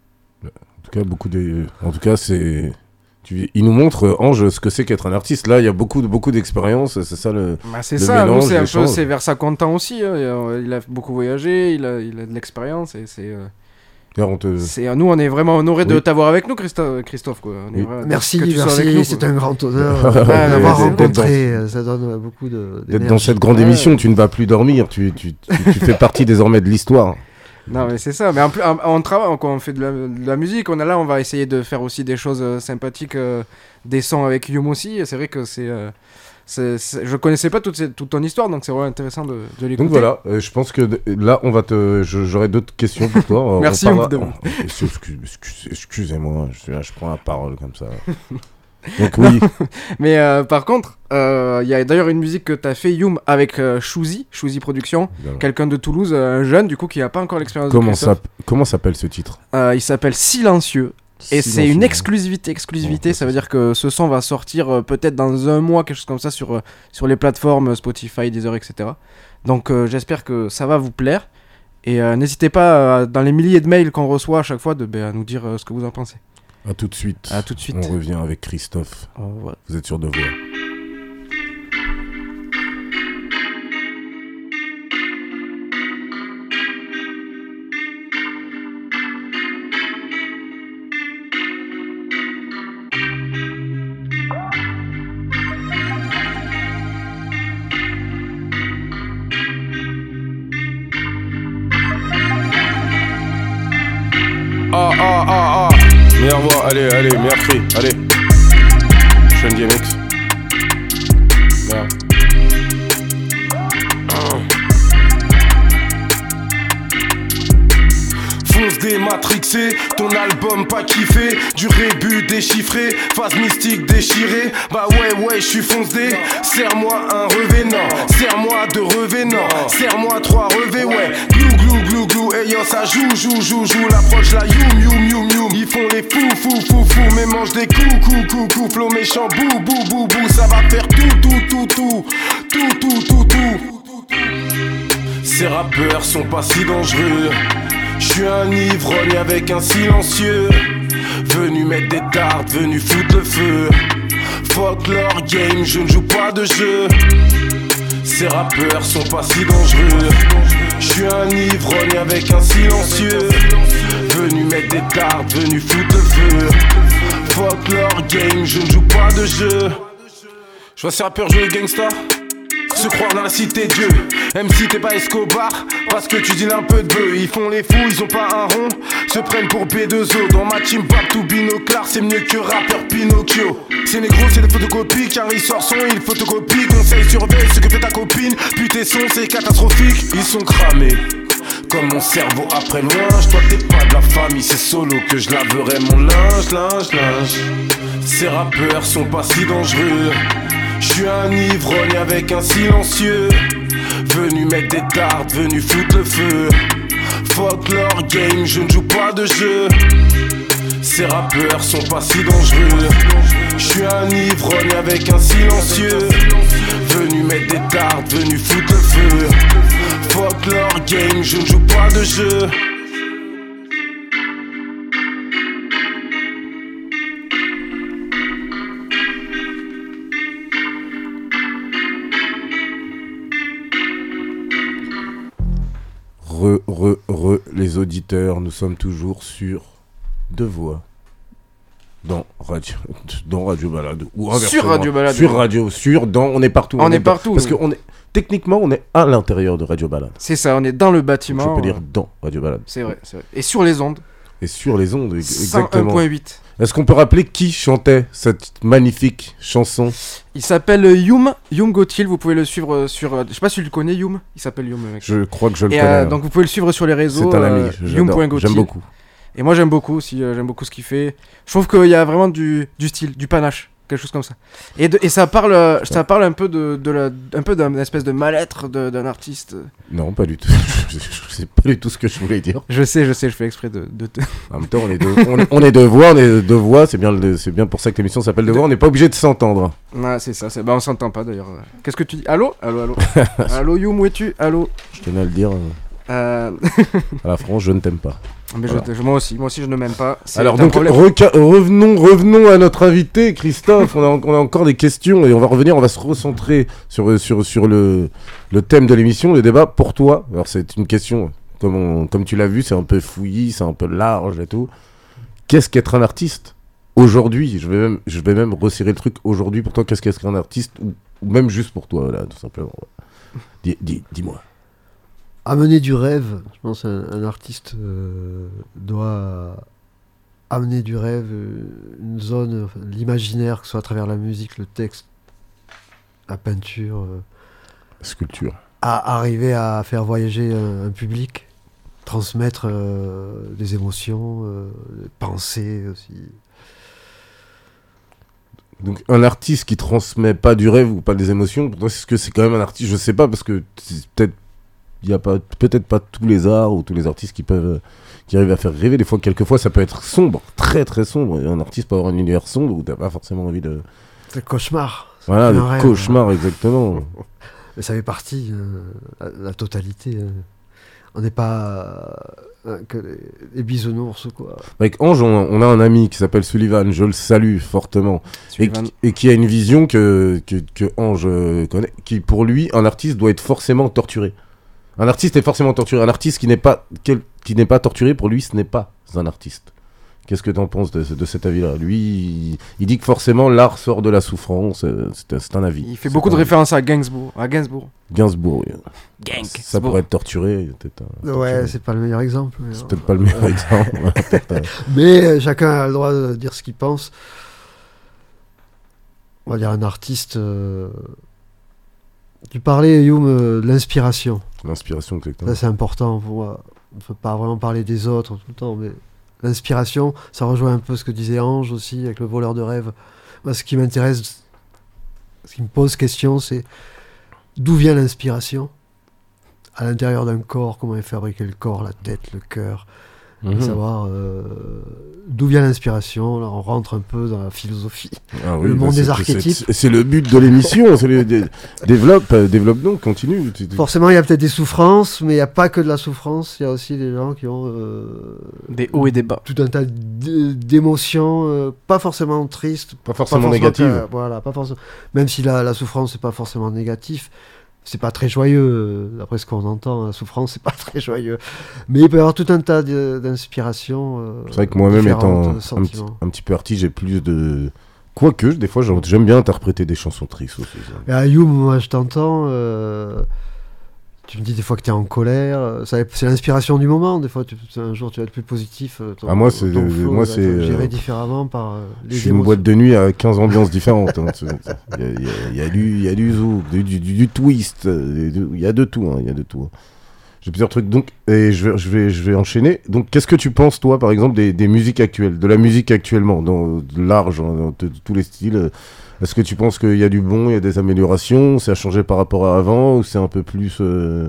En tout cas, c'est... Il nous montre, Ange, ce que c'est qu'être un artiste. Là, il y a beaucoup d'expérience, c'est ça le c'est le ça, mélange, c'est un l'échange. peu, c'est vers ça qu'on tend aussi. Hein. Il a beaucoup voyagé, il a de l'expérience et c'est... Nous, on est vraiment honorés de t'avoir avec nous, Christophe. Quoi. On est merci, nous, c'est un grand honneur d'avoir rencontré. Ça donne beaucoup d'énergie. D'être dans cette grande émission, tu ne vas plus dormir, tu fais partie désormais de l'histoire. Non, mais c'est ça. Mais on travaille, quand on fait de la musique, on va essayer de faire aussi des choses sympathiques, des sons avec Youm aussi. Et c'est vrai que je connaissais pas toute ton histoire, donc c'est vraiment intéressant de l'écouter. Donc voilà, je pense que là, j'aurai d'autres questions pour toi. Merci. Excusez-moi, je prends la parole comme ça. Donc oui. Mais par contre, il y a d'ailleurs une musique que tu as fait, Youm, avec Chouzi Productions, quelqu'un de Toulouse, un jeune du coup qui n'a pas encore l'expérience de Christophe. Comment s'appelle ce titre? Il s'appelle Silencieux. Et c'est une exclusivité, ça veut dire que ce son va sortir peut-être dans 1 mois, quelque chose comme ça, sur les plateformes Spotify, Deezer, etc. Donc j'espère que ça va vous plaire. Et n'hésitez pas, dans les milliers de mails qu'on reçoit à chaque fois, à nous dire ce que vous en pensez. À tout de suite. On revient avec Christophe. Ouais. Vous êtes sur De Voix. allez, merci, allez. Sean DMX. Merde. Fonce dématrixé, ton album pas kiffé, du rébut déchiffré, phase mystique déchirée. Bah ouais, je suis foncé. Serre-moi un revenant, serre-moi deux revenants, serre-moi trois revés, ouais. Glou, et yo ça joue, l'approche la youm. Ils font les fous, mais mangent des coups, flow méchant, bou, ça va faire tout. Ces rappeurs sont pas si dangereux. J'suis un ivrogne avec un silencieux, venu mettre des tartes, venu foutre le feu. Fuck leur game, je ne joue pas de jeu. Ces rappeurs sont pas si dangereux. J'suis un ivrogne avec un silencieux, venu mettre des tartes, venu foutre le feu. Fuck leur game, je ne joue pas de jeu. J'vois ces rappeurs jouer gangsta, se croire dans la cité Dieu. Même si t'es pas Escobar, parce que tu dis un peu de bœuf. Ils font les fous, ils ont pas un rond, se prennent pour B2O. Dans ma team, pas tout binoclard, c'est mieux que rappeur Pinocchio. C'est négro, c'est des photocopies, car il sort son, il photocopie. Conseil, surveille ce que fait ta copine, puis tes sons, c'est catastrophique. Ils sont cramés, comme mon cerveau après le linge. Toi t'es pas de la famille, c'est solo que je laverai mon linge. Ces rappeurs sont pas si dangereux. J'suis un ivrogne avec un silencieux, venu mettre des tartes, venu foutre le feu. Fuck leur game, je ne joue pas de jeu. Ces rappeurs sont pas si dangereux. J'suis un ivrogne avec un silencieux, venu mettre des tartes, venu foutre le feu. Fuck leur game, je ne joue pas de jeu. Les auditeurs, nous sommes toujours sur Deux Voix dans Radio Balade ou sur Radio Balade, on est partout, on est partout parce que techniquement on est à l'intérieur de Radio Balade, c'est ça, on est dans le bâtiment, je peux dire dans Radio Balade, c'est vrai, et sur les ondes, exactement 101.8. Est-ce qu'on peut rappeler qui chantait cette magnifique chanson? Il s'appelle Youm Gotil, vous pouvez le suivre sur... je sais pas si tu le connais, Youm. Il s'appelle Youm, mec. Je crois que je le connais. Donc vous pouvez le suivre sur les réseaux. C'est un ami, j'aime beaucoup. Et moi j'aime beaucoup aussi, j'aime beaucoup ce qu'il fait. Je trouve qu'il y a vraiment du style, du panache, quelque chose comme ça. Et ça parle un peu d'un espèce de mal-être d'un artiste. Non, pas du tout. C'est pas du tout ce que je voulais dire. Je sais, je fais exprès de te... En même temps, on est deux voix, c'est bien pour ça que l'émission s'appelle Deux Voix, on n'est pas obligé de s'entendre. Ouais, c'est ça, on s'entend pas d'ailleurs. Qu'est-ce que tu dis? Allô. Allô, Youm, où es-tu? Allô. Je tenais à le dire. À la France, je ne t'aime pas. Mais voilà. Moi aussi je ne m'aime pas. Alors donc revenons à notre invité Christophe. on a encore des questions et on va se recentrer sur le thème de l'émission, le débat. Pour toi, alors c'est une question comme tu l'as vu, c'est un peu fouillis, c'est un peu large et tout. Qu'est-ce qu'être un artiste aujourd'hui? Je vais même resserrer le truc aujourd'hui. Pour toi, qu'est-ce qu'être un artiste, ou même juste pour toi là, tout simplement. Dis-moi. Amener du rêve, je pense qu'un artiste doit amener du rêve, une zone, l'imaginaire, que ce soit à travers la musique, le texte, la peinture, la sculpture. À arriver à faire voyager un public, transmettre des émotions, des pensées aussi. Donc un artiste qui transmet pas du rêve ou pas des émotions, pour toi, est-ce que c'est quand même un artiste? Je sais pas, parce que il n'y a peut-être pas tous les arts ou tous les artistes qui arrivent à faire rêver. Quelquefois, ça peut être sombre, très très sombre. Et un artiste peut avoir un univers sombre où tu n'as pas forcément envie de... C'est le cauchemar. Voilà, le cauchemar, exactement. Mais ça fait partie, la totalité. On n'est pas que des bisounours, quoi. Avec Ange, on a un ami qui s'appelle Sullivan, je le salue fortement. Et qui a une vision que Ange connaît, qui pour lui, un artiste doit être forcément torturé. Un artiste est forcément torturé. Un artiste qui n'est pas torturé, pour lui, ce n'est pas un artiste. Qu'est-ce que t'en penses de cet avis-là? Lui, il dit que forcément l'art sort de la souffrance. C'est un avis. Il fait beaucoup de références à Gainsbourg. Gainsbourg, oui. Gainsbourg. Ça pourrait être torturé. Ouais, c'est pas le meilleur exemple. C'est peut-être pas le meilleur exemple. Mais chacun a le droit de dire ce qu'il pense. On va dire un artiste. Tu parlais, Youm, de l'inspiration. L'inspiration, exactement. Ça, c'est important pour moi. On ne peut pas vraiment parler des autres tout le temps, mais l'inspiration, ça rejoint un peu ce que disait Ange aussi avec le voleur de rêve. Moi, ce qui m'intéresse, ce qui me pose question, c'est d'où vient l'inspiration à l'intérieur d'un corps, comment est fabriqué le corps, la tête, le cœur. Savoir d'où vient l'inspiration. Là, on rentre un peu dans la philosophie, le monde des archétypes. C'est le but de l'émission. Développe donc, continue. Forcément, il y a peut-être des souffrances, mais il n'y a pas que de la souffrance. Il y a aussi des gens qui ont des hauts et des bas. Tout un tas d'émotions, pas forcément tristes, pas forcément négatives. Voilà, pas forcément. Même si la souffrance c'est pas forcément négatif. C'est pas très joyeux, d'après ce qu'on entend. La souffrance, c'est pas très joyeux. Mais il peut y avoir tout un tas d'inspirations. C'est vrai que moi-même, étant un petit peu artiste, j'ai plus de... Quoique, des fois, j'aime bien interpréter des chansons tristes aussi. Et à Youm, moi, je t'entends. Tu me dis des fois que tu es en colère. C'est l'inspiration du moment. Des fois, un jour, tu vas être plus positif. Moi, c'est géré différemment par les je suis une boîte de nuit à 15 ambiances différentes. Il y a du zouk, du twist. Il y a de tout. Il y a de tout. J'ai plusieurs trucs. Donc, et je vais enchaîner. Donc, qu'est-ce que tu penses, toi, par exemple, des musiques actuelles, de la musique actuellement, dans l'art, dans tous les styles? Est-ce que tu penses qu'il y a du bon, il y a des améliorations, ça a changé par rapport à avant, ou c'est un peu plus...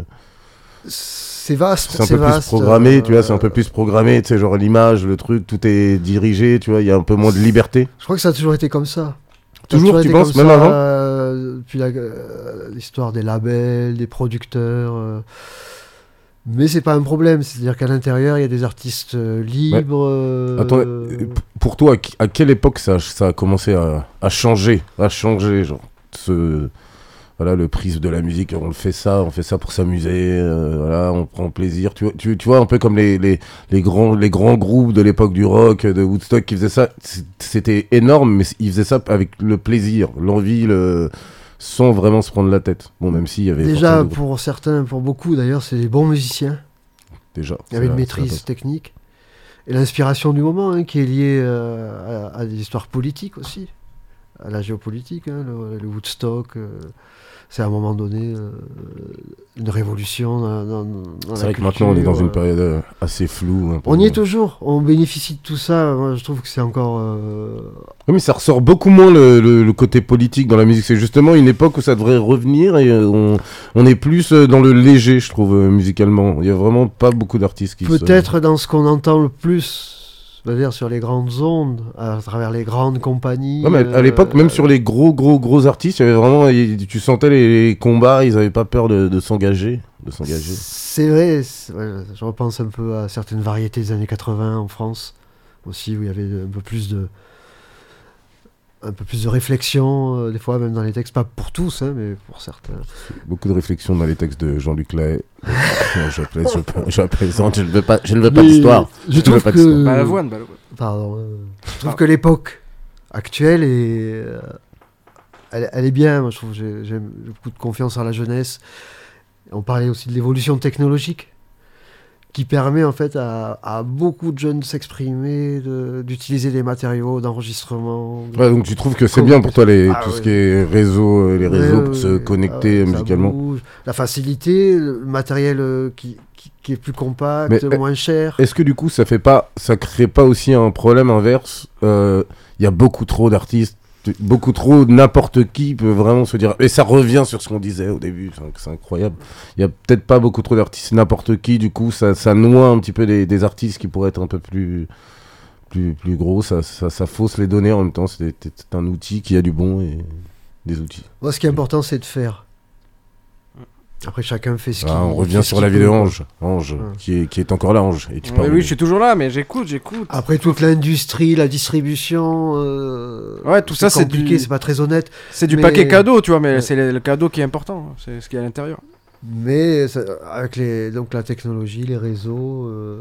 C'est vaste, c'est un peu plus programmé, tu vois, c'est un peu plus programmé, tu sais, genre l'image, le truc, tout est dirigé, tu vois, il y a un peu moins de liberté. Je crois que ça a toujours été comme ça. Toujours, tu penses, même avant Puis l'histoire des labels, des producteurs... Mais c'est pas un problème, c'est-à-dire qu'à l'intérieur, il y a des artistes libres. Attends, pour toi, à quelle époque ça a commencé à changer, genre, voilà, le prisme de la musique, on fait ça pour s'amuser, voilà, on prend plaisir. Tu vois, un peu comme les grands groupes de l'époque du rock, de Woodstock, qui faisaient ça, c'était énorme, mais ils faisaient ça avec le plaisir, l'envie, sans vraiment se prendre la tête. Bon, même s'il y avait... Déjà, pour certains, pour beaucoup d'ailleurs, c'est des bons musiciens. Déjà. Il y avait une maîtrise technique. Et l'inspiration du moment, qui est liée à des histoires politiques aussi. À la géopolitique, le Woodstock... c'est à un moment donné une révolution dans c'est vrai que maintenant on est dans une période assez floue. On y est toujours, on bénéficie de tout ça. Moi je trouve que c'est encore... Oui, mais ça ressort beaucoup moins le côté politique dans la musique. C'est justement une époque où ça devrait revenir et on est plus dans le léger, je trouve, musicalement. Il n'y a vraiment pas beaucoup d'artistes qui peut-être dans ce qu'on entend le plus, c'est-à-dire sur les grandes ondes, à travers les grandes compagnies. Ouais, mais à l'époque, même sur les gros artistes, il y avait vraiment, tu sentais les combats, ils n'avaient pas peur de s'engager. C'est vrai, je repense un peu à certaines variétés des années 80 en France aussi, où il y avait un peu plus de réflexion, des fois même dans les textes, pas pour tous, mais pour certains. Beaucoup de réflexion dans les textes de Jean-Luc Lahaye. je plaisante, je ne veux pas d'histoire. Je trouve que... Balavoine. Pardon. Je trouve que l'époque actuelle elle est bien. Moi, je trouve que j'ai beaucoup de confiance en la jeunesse. On parlait aussi de l'évolution technologique, qui permet en fait à beaucoup de jeunes de s'exprimer, d'utiliser des matériaux d'enregistrement. Ouais, donc tu trouves que c'est bien pour toi tout ce qui est réseau, les réseaux pour se connecter musicalement. Bouge. La facilité, le matériel qui est plus compact, moins cher. Est-ce que du coup ça crée pas aussi un problème inverse? Il y a beaucoup trop d'artistes. Beaucoup trop, n'importe qui peut vraiment se dire, et ça revient sur ce qu'on disait au début, c'est incroyable, il y a peut-être pas beaucoup trop d'artistes, n'importe qui, du coup ça noie un petit peu des artistes qui pourraient être un peu plus gros, ça fausse les données en même temps. C'est un outil qui a du bon et des outils. Moi ce qui est important c'est de faire. Après chacun fait ce qu'il veut. On revient sur la vie de Ange, qui est encore là, Ange. Et oui, je suis toujours là, mais j'écoute. Après toute l'industrie, la distribution, tout ça c'est compliqué, c'est pas très honnête. C'est du paquet cadeau, tu vois, mais c'est le cadeau qui est important, c'est ce qu'il y a à l'intérieur. Mais avec donc la technologie, les réseaux,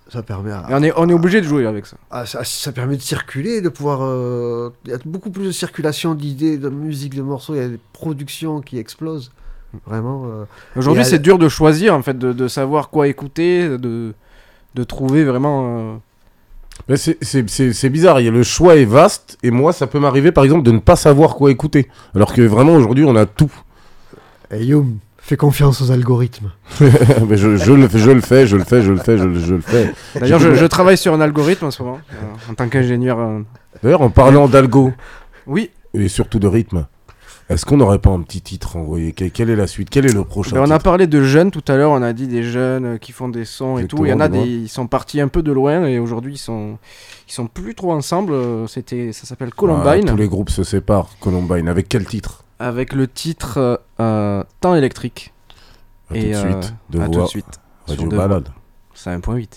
Ça permet Et on est obligé de jouer avec ça. Ça permet de circuler, de pouvoir... Il y a beaucoup plus de circulation d'idées, de musique, de morceaux, il y a des productions qui explosent. Vraiment. Aujourd'hui, c'est dur de choisir, en fait, de savoir quoi écouter, de trouver vraiment... Mais c'est bizarre, le choix est vaste, et moi, ça peut m'arriver, par exemple, de ne pas savoir quoi écouter. Alors que vraiment, aujourd'hui, on a tout. Et Youm, fais confiance aux algorithmes. Mais je le fais. D'ailleurs, je travaille sur un algorithme en ce moment, en tant qu'ingénieur. D'ailleurs, en parlant d'algo, oui, et surtout de rythme, est-ce qu'on n'aurait pas un petit titre envoyé ? Quelle est la suite ? Quel est le prochain On a parlé de jeunes tout à l'heure, on a dit des jeunes qui font des sons et tout. Il y en a ils sont partis un peu de loin et aujourd'hui ils sont plus trop ensemble. Ça s'appelle Columbine. Tous les groupes se séparent. Columbine. Avec quel titre ? Avec le titre Temps électrique. Tout de suite. Tout de suite. Radio Balade. C'est 1.8.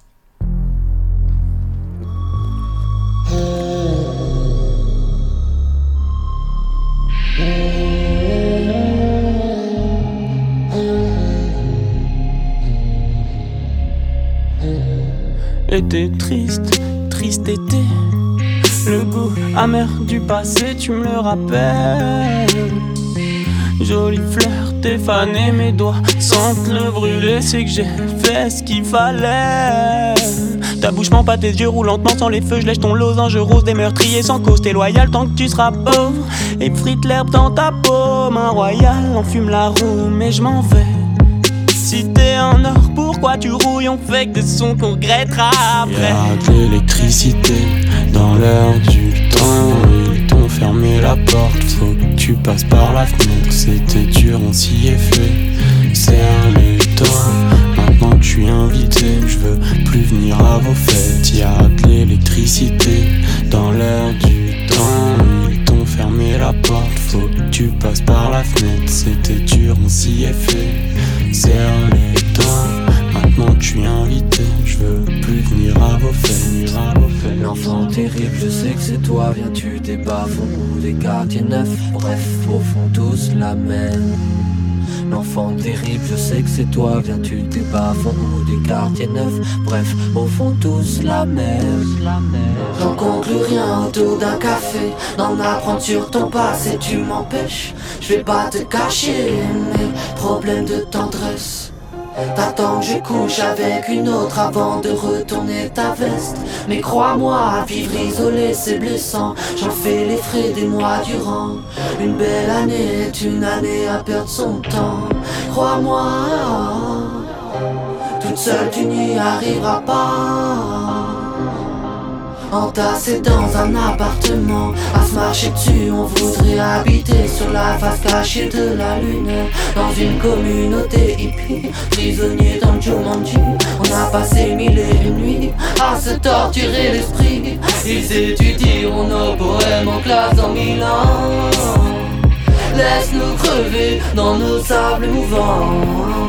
Été triste, triste été. Le goût amer du passé, tu me le rappelles. Jolie fleur, t'es fané, mes doigts sentent le brûler. C'est que j'ai fait ce qu'il fallait. Ta bouche ment pas, tes yeux roulent lentement sans les feux. Je lèche ton losange rose des meurtriers sans cause. T'es loyal tant que tu seras pauvre. Et frite l'herbe dans ta paume. Un royal enfume la roue, mais je m'en vais. Si t'es en or, pourquoi tu rouilles? On fait que des sons qu'on regrettera après. Y'a de l'électricité dans l'heure du temps. Ils t'ont fermé la porte, faut que tu passes par la fenêtre. C'était dur, on s'y est fait. Serre-les-toi, maintenant que je suis invité, je veux plus venir à vos fêtes. Y'a de l'électricité dans l'heure du temps. Ils t'ont fermé la porte, faut que tu passes par la fenêtre. C'était dur, on s'y est fait. Serre-les-toi, maintenant que je suis invité, je veux plus venir à vos fêtes. L'enfant terrible, je sais que c'est toi. Viens-tu des bas-fonds ou des quartiers neufs? Bref, au fond tous la même. L'enfant terrible, je sais que c'est toi. Viens-tu des bas-fonds ou des quartiers neufs? Bref, au fond tous la même. J'en conclus rien autour d'un café. D'en apprendre sur ton passé, tu m'empêches. Je vais pas te cacher mes problèmes de tendresse. T'attends que je couche avec une autre avant de retourner ta veste. Mais crois-moi, vivre isolé c'est blessant. J'en fais les frais des mois durant. Une belle année est une année à perdre son temps. Crois-moi, toute seule tu n'y arriveras pas. Entassé dans un appartement, à se marcher dessus, on voudrait habiter sur la face cachée de la lune. Dans une communauté hippie, prisonnier dans le Jumanji. On a passé 1000 et une nuits à se torturer l'esprit. Ils étudieront nos poèmes en classe en 1000 ans. Laisse-nous crever dans nos sables mouvants.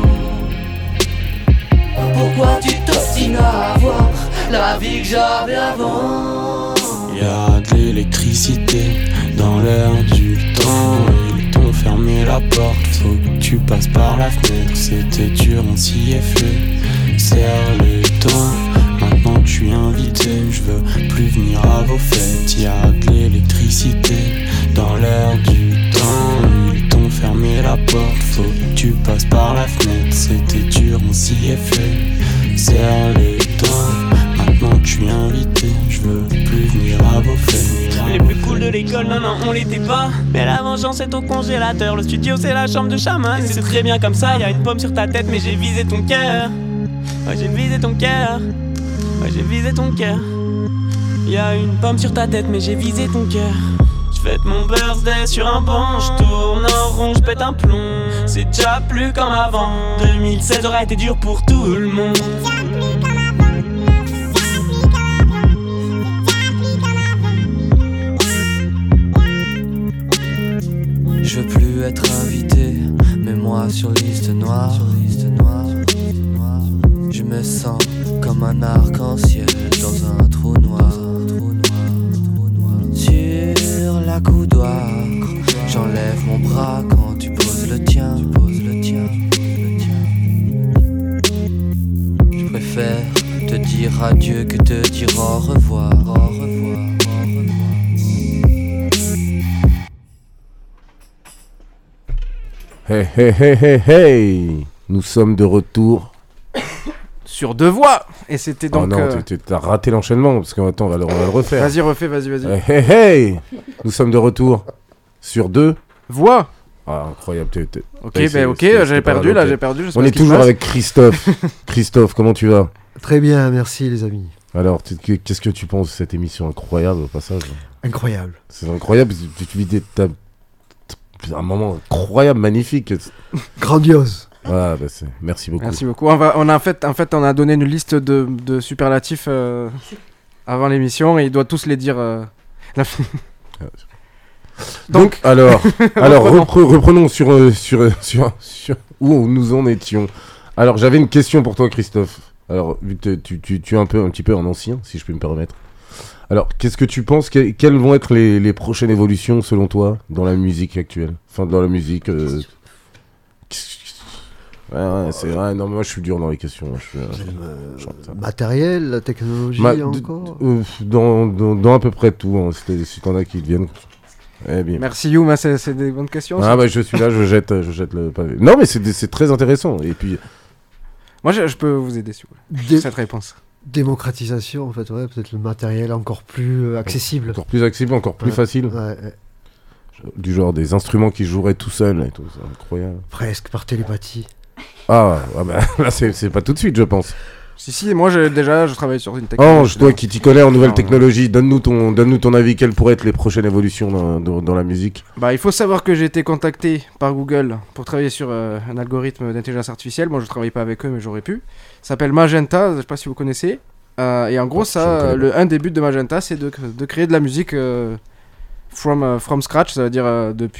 Pourquoi tu t'obstines à avoir la vie que j'avais avant? Y'a de l'électricité dans l'heure du temps. Ils t'ont fermé la porte, faut que tu passes par la fenêtre. C'était dur, on s'y est fait. Serre-les-toi, maintenant que je suis invité, je veux plus venir à vos fêtes. Y'a de l'électricité dans l'heure du temps. Ils t'ont fermé la porte, faut que tu passes par la fenêtre. C'était dur, on s'y est fait. Serre-les-toi, maintenant que je suis invité, je veux plus venir à vos fêtes. Les plus cool de l'école, non, on l'était pas. Mais la vengeance est au congélateur. Le studio, c'est la chambre de chaman. Et c'est très bien comme ça, y'a une pomme sur ta tête, mais j'ai visé ton cœur. Ouais, j'ai visé ton cœur. Ouais, j'ai visé ton cœur. Y'a une pomme sur ta tête, mais j'ai visé ton cœur. J'fête mon birthday sur un banc, j'tourne en rond, j'pète un plomb. C'est déjà plus comme avant. 2016 aurait été dur pour tout le monde. Je veux plus être invité, mets-moi sur liste noire. Je me sens comme un arc-en-ciel dans un trou noir. Sur la coudoir, j'enlève mon bras quand tu poses le tien. Je préfère te dire dire adieu que te dire au revoir, au revoir, au revoir. Hey, hey, hey, hey, hey. Nous sommes de retour sur deux voix. Et c'était donc... Oh non, t'as raté l'enchaînement, parce qu'attends, on va le refaire. Vas-y, refais, vas-y. Hey, hey, hey. Nous sommes de retour sur deux voix. Ah, incroyable. Ok, j'ai perdu. On est toujours avec Christophe. Christophe, comment tu vas? Très bien, merci les amis. Alors, qu'est-ce que tu penses de cette émission incroyable au passage? Incroyable. C'est incroyable, tu vis un moment incroyable, magnifique. Grandiose. Ah, bah merci beaucoup. Merci beaucoup. On a donné une liste de superlatifs avant l'émission et il doit tous les dire. Donc, alors reprenons sur où nous en étions. Alors, j'avais une question pour toi, Christophe. Alors, vu que tu es un petit peu en ancien, si je peux me permettre. Alors, qu'est-ce que tu penses, quelles vont être les prochaines évolutions, selon toi, dans la musique actuelle? Enfin, dans la musique... Ouais, c'est vrai. Non, mais moi, je suis dur dans les questions. Matériel, la technologie, encore dans à peu près tout, hein, si t'en as qui viennent. Eh bien. Merci, Youm, c'est des bonnes questions. Ah, bah, je suis là, je jette le pavé. Non, mais c'est très intéressant. Et puis... Moi, je peux vous aider, si vous voulez, cette réponse. Démocratisation, en fait, ouais, peut-être le matériel encore plus accessible. Encore plus accessible, encore plus facile. Ouais. Du genre des instruments qui joueraient tout seuls et tout, c'est incroyable. Presque par télépathie. Ah bah, là, c'est pas tout de suite, je pense. Si, moi je travaille sur une technologie. Oh, toi qui t'y connais en nouvelles technologies, donne-nous ton avis, quelles pourraient être les prochaines évolutions dans la musique? Bah, il faut savoir que j'ai été contacté par Google pour travailler sur un algorithme d'intelligence artificielle. Moi, je travaille pas avec eux, mais j'aurais pu. Ça s'appelle Magenta, je sais pas si vous connaissez. Et en gros, un des buts de Magenta, c'est de créer de la musique from scratch, ça veut dire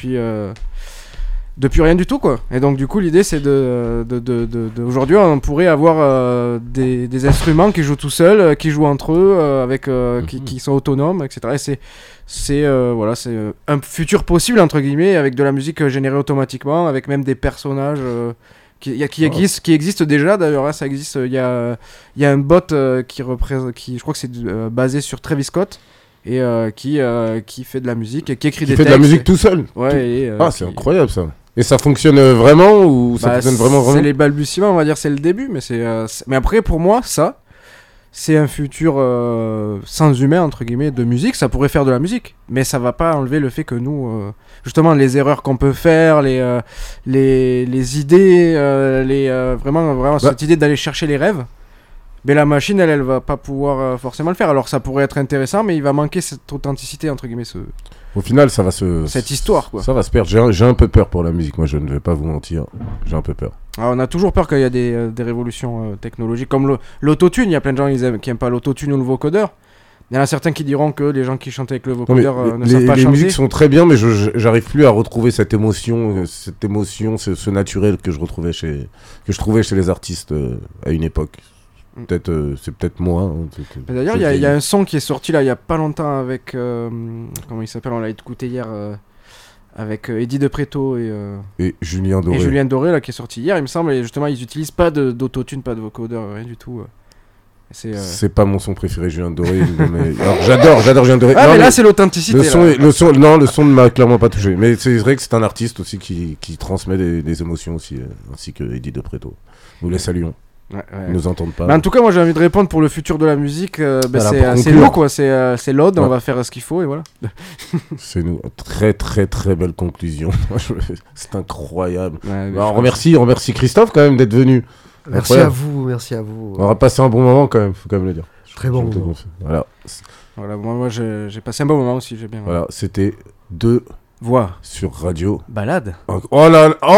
depuis rien du tout, quoi. Et donc du coup l'idée c'est aujourd'hui on pourrait avoir des instruments qui jouent tout seuls, qui jouent entre eux, qui sont autonomes, etc. Et c'est un futur possible entre guillemets, avec de la musique générée automatiquement, avec même des personnages qui existent déjà d'ailleurs, hein, ça existe. Il y a un bot qui je crois que c'est basé sur Travis Scott. Et qui fait de la musique et qui écrit des textes. Qui fait de la musique tout seul. Ouais. C'est incroyable ça. Et ça fonctionne vraiment ou ça fonctionne vraiment C'est les balbutiements, on va dire, c'est le début, mais mais après pour moi ça, c'est un futur sans humain entre guillemets de musique. Ça pourrait faire de la musique, mais ça va pas enlever le fait que nous, justement, les erreurs qu'on peut faire, les idées, vraiment cette idée d'aller chercher les rêves. Mais la machine, elle va pas pouvoir forcément le faire. Alors ça pourrait être intéressant, mais il va manquer cette authenticité, entre guillemets. Au final, ça va cette histoire, quoi. Ça va se perdre. J'ai un peu peur pour la musique, moi, je ne vais pas vous mentir. J'ai un peu peur. Alors, on a toujours peur qu'il y a des révolutions technologiques, comme l'autotune. Il y a plein de gens qui aiment pas l'autotune ou le vocodeur. Il y en a certains qui diront que les gens qui chantent avec le vocodeur ne savent pas chanter. Les musiques sont très bien, mais j'arrive plus à retrouver cette émotion, ce naturel que je trouvais chez les artistes à une époque. C'est peut-être moi. Hein, d'ailleurs, il y a un son qui est sorti là il y a pas longtemps avec comment il s'appelle, on l'a écouté hier avec Eddie de Preto et Julien Doré. Et Julien Doré là qui est sorti hier, il me semble. Et justement, ils utilisent pas d'autotune, pas de vocodeur, rien du tout. C'est pas mon son préféré, Julien Doré. Alors, j'adore Julien Doré. Ah, mais là c'est l'authenticité. Le son ne m'a clairement pas touché. Mais c'est vrai que c'est un artiste aussi qui transmet des émotions aussi, ainsi que Eddie de Preto. Nous les saluons. Ouais. Ils nous entendent pas. Mais en tout cas, moi j'ai envie de répondre pour le futur de la musique. C'est lourd, quoi. C'est l'ode, on va faire ce qu'il faut et voilà. C'est une très très très belle conclusion. C'est incroyable. On remercie Christophe quand même d'être venu. Merci à vous. On aura passé un bon moment quand même, faut quand même le dire. Très bon moment. Voilà, moi j'ai passé un bon moment aussi, j'ai bien. Voilà, c'était 2 voix sur Radio Balade. Oh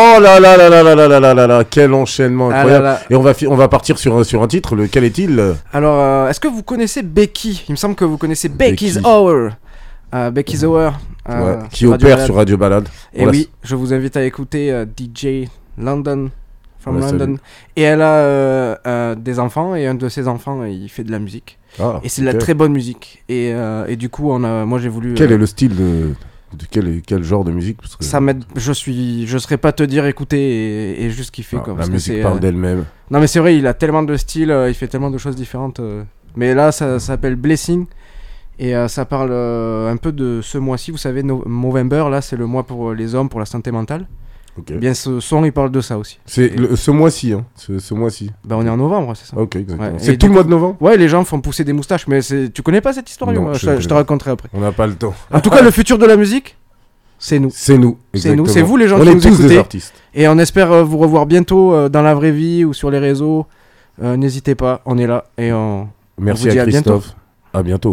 là, quel enchaînement incroyable. Et on va partir sur un titre. Lequel est-il? Alors, est-ce que vous connaissez Becky? Il me semble que vous connaissez Becky's Hour. Becky's Hour. Qui opère sur Radio Balade. Et oui, je vous invite à écouter DJ London. From London. Et elle a des enfants, et un de ses enfants, il fait de la musique. Et c'est de la très bonne musique. Et du coup, moi j'ai voulu. Quel est le style de quel genre de musique? Parce que ça m'aide. Je serais pas te dire écouter et juste kiffer, quoi. La musique parle d'elle-même. Non mais c'est vrai, il a tellement de styles, il fait tellement de choses différentes. Mais là, ça s'appelle Blessing. Et ça parle un peu de ce mois-ci. Vous savez, Movember, là, c'est le mois pour les hommes, pour la santé mentale. Okay. Bien, ce son, il parle de ça aussi. C'est ce mois-ci, hein. Ce mois-ci. Bah, on est en novembre, c'est ça. Ok, exactement. Ouais. C'est tout le mois de novembre. Ouais, les gens font pousser des moustaches, mais tu connais pas cette histoire? Non, je te raconterai après. On n'a pas le temps. En tout cas, le futur de la musique, c'est nous. C'est nous. C'est nous. C'est vous, les gens qui nous écoutez. On est tous des artistes. Et on espère vous revoir bientôt dans la vraie vie ou sur les réseaux. N'hésitez pas, on est là et Merci vous dit à Christophe. À bientôt.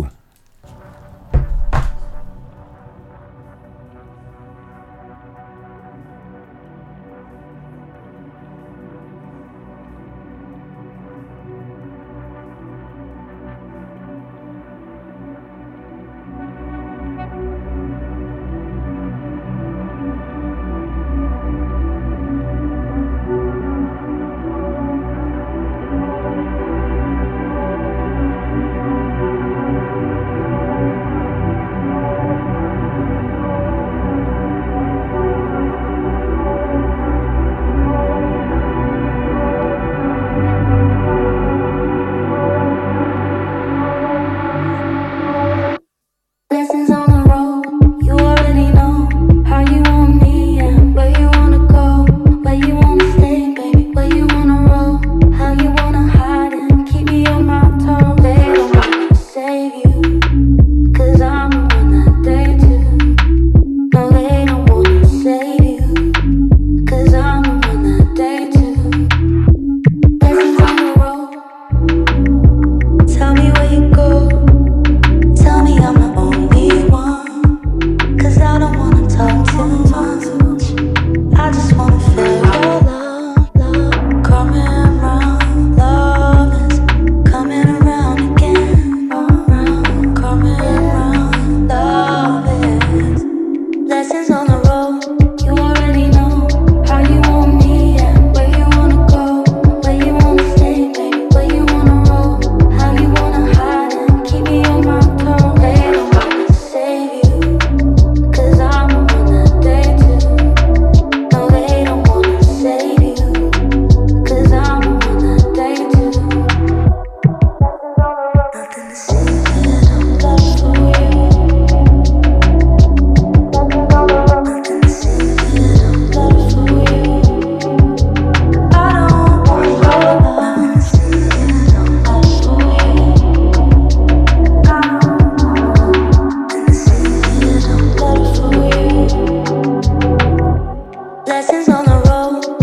Lessons on the road.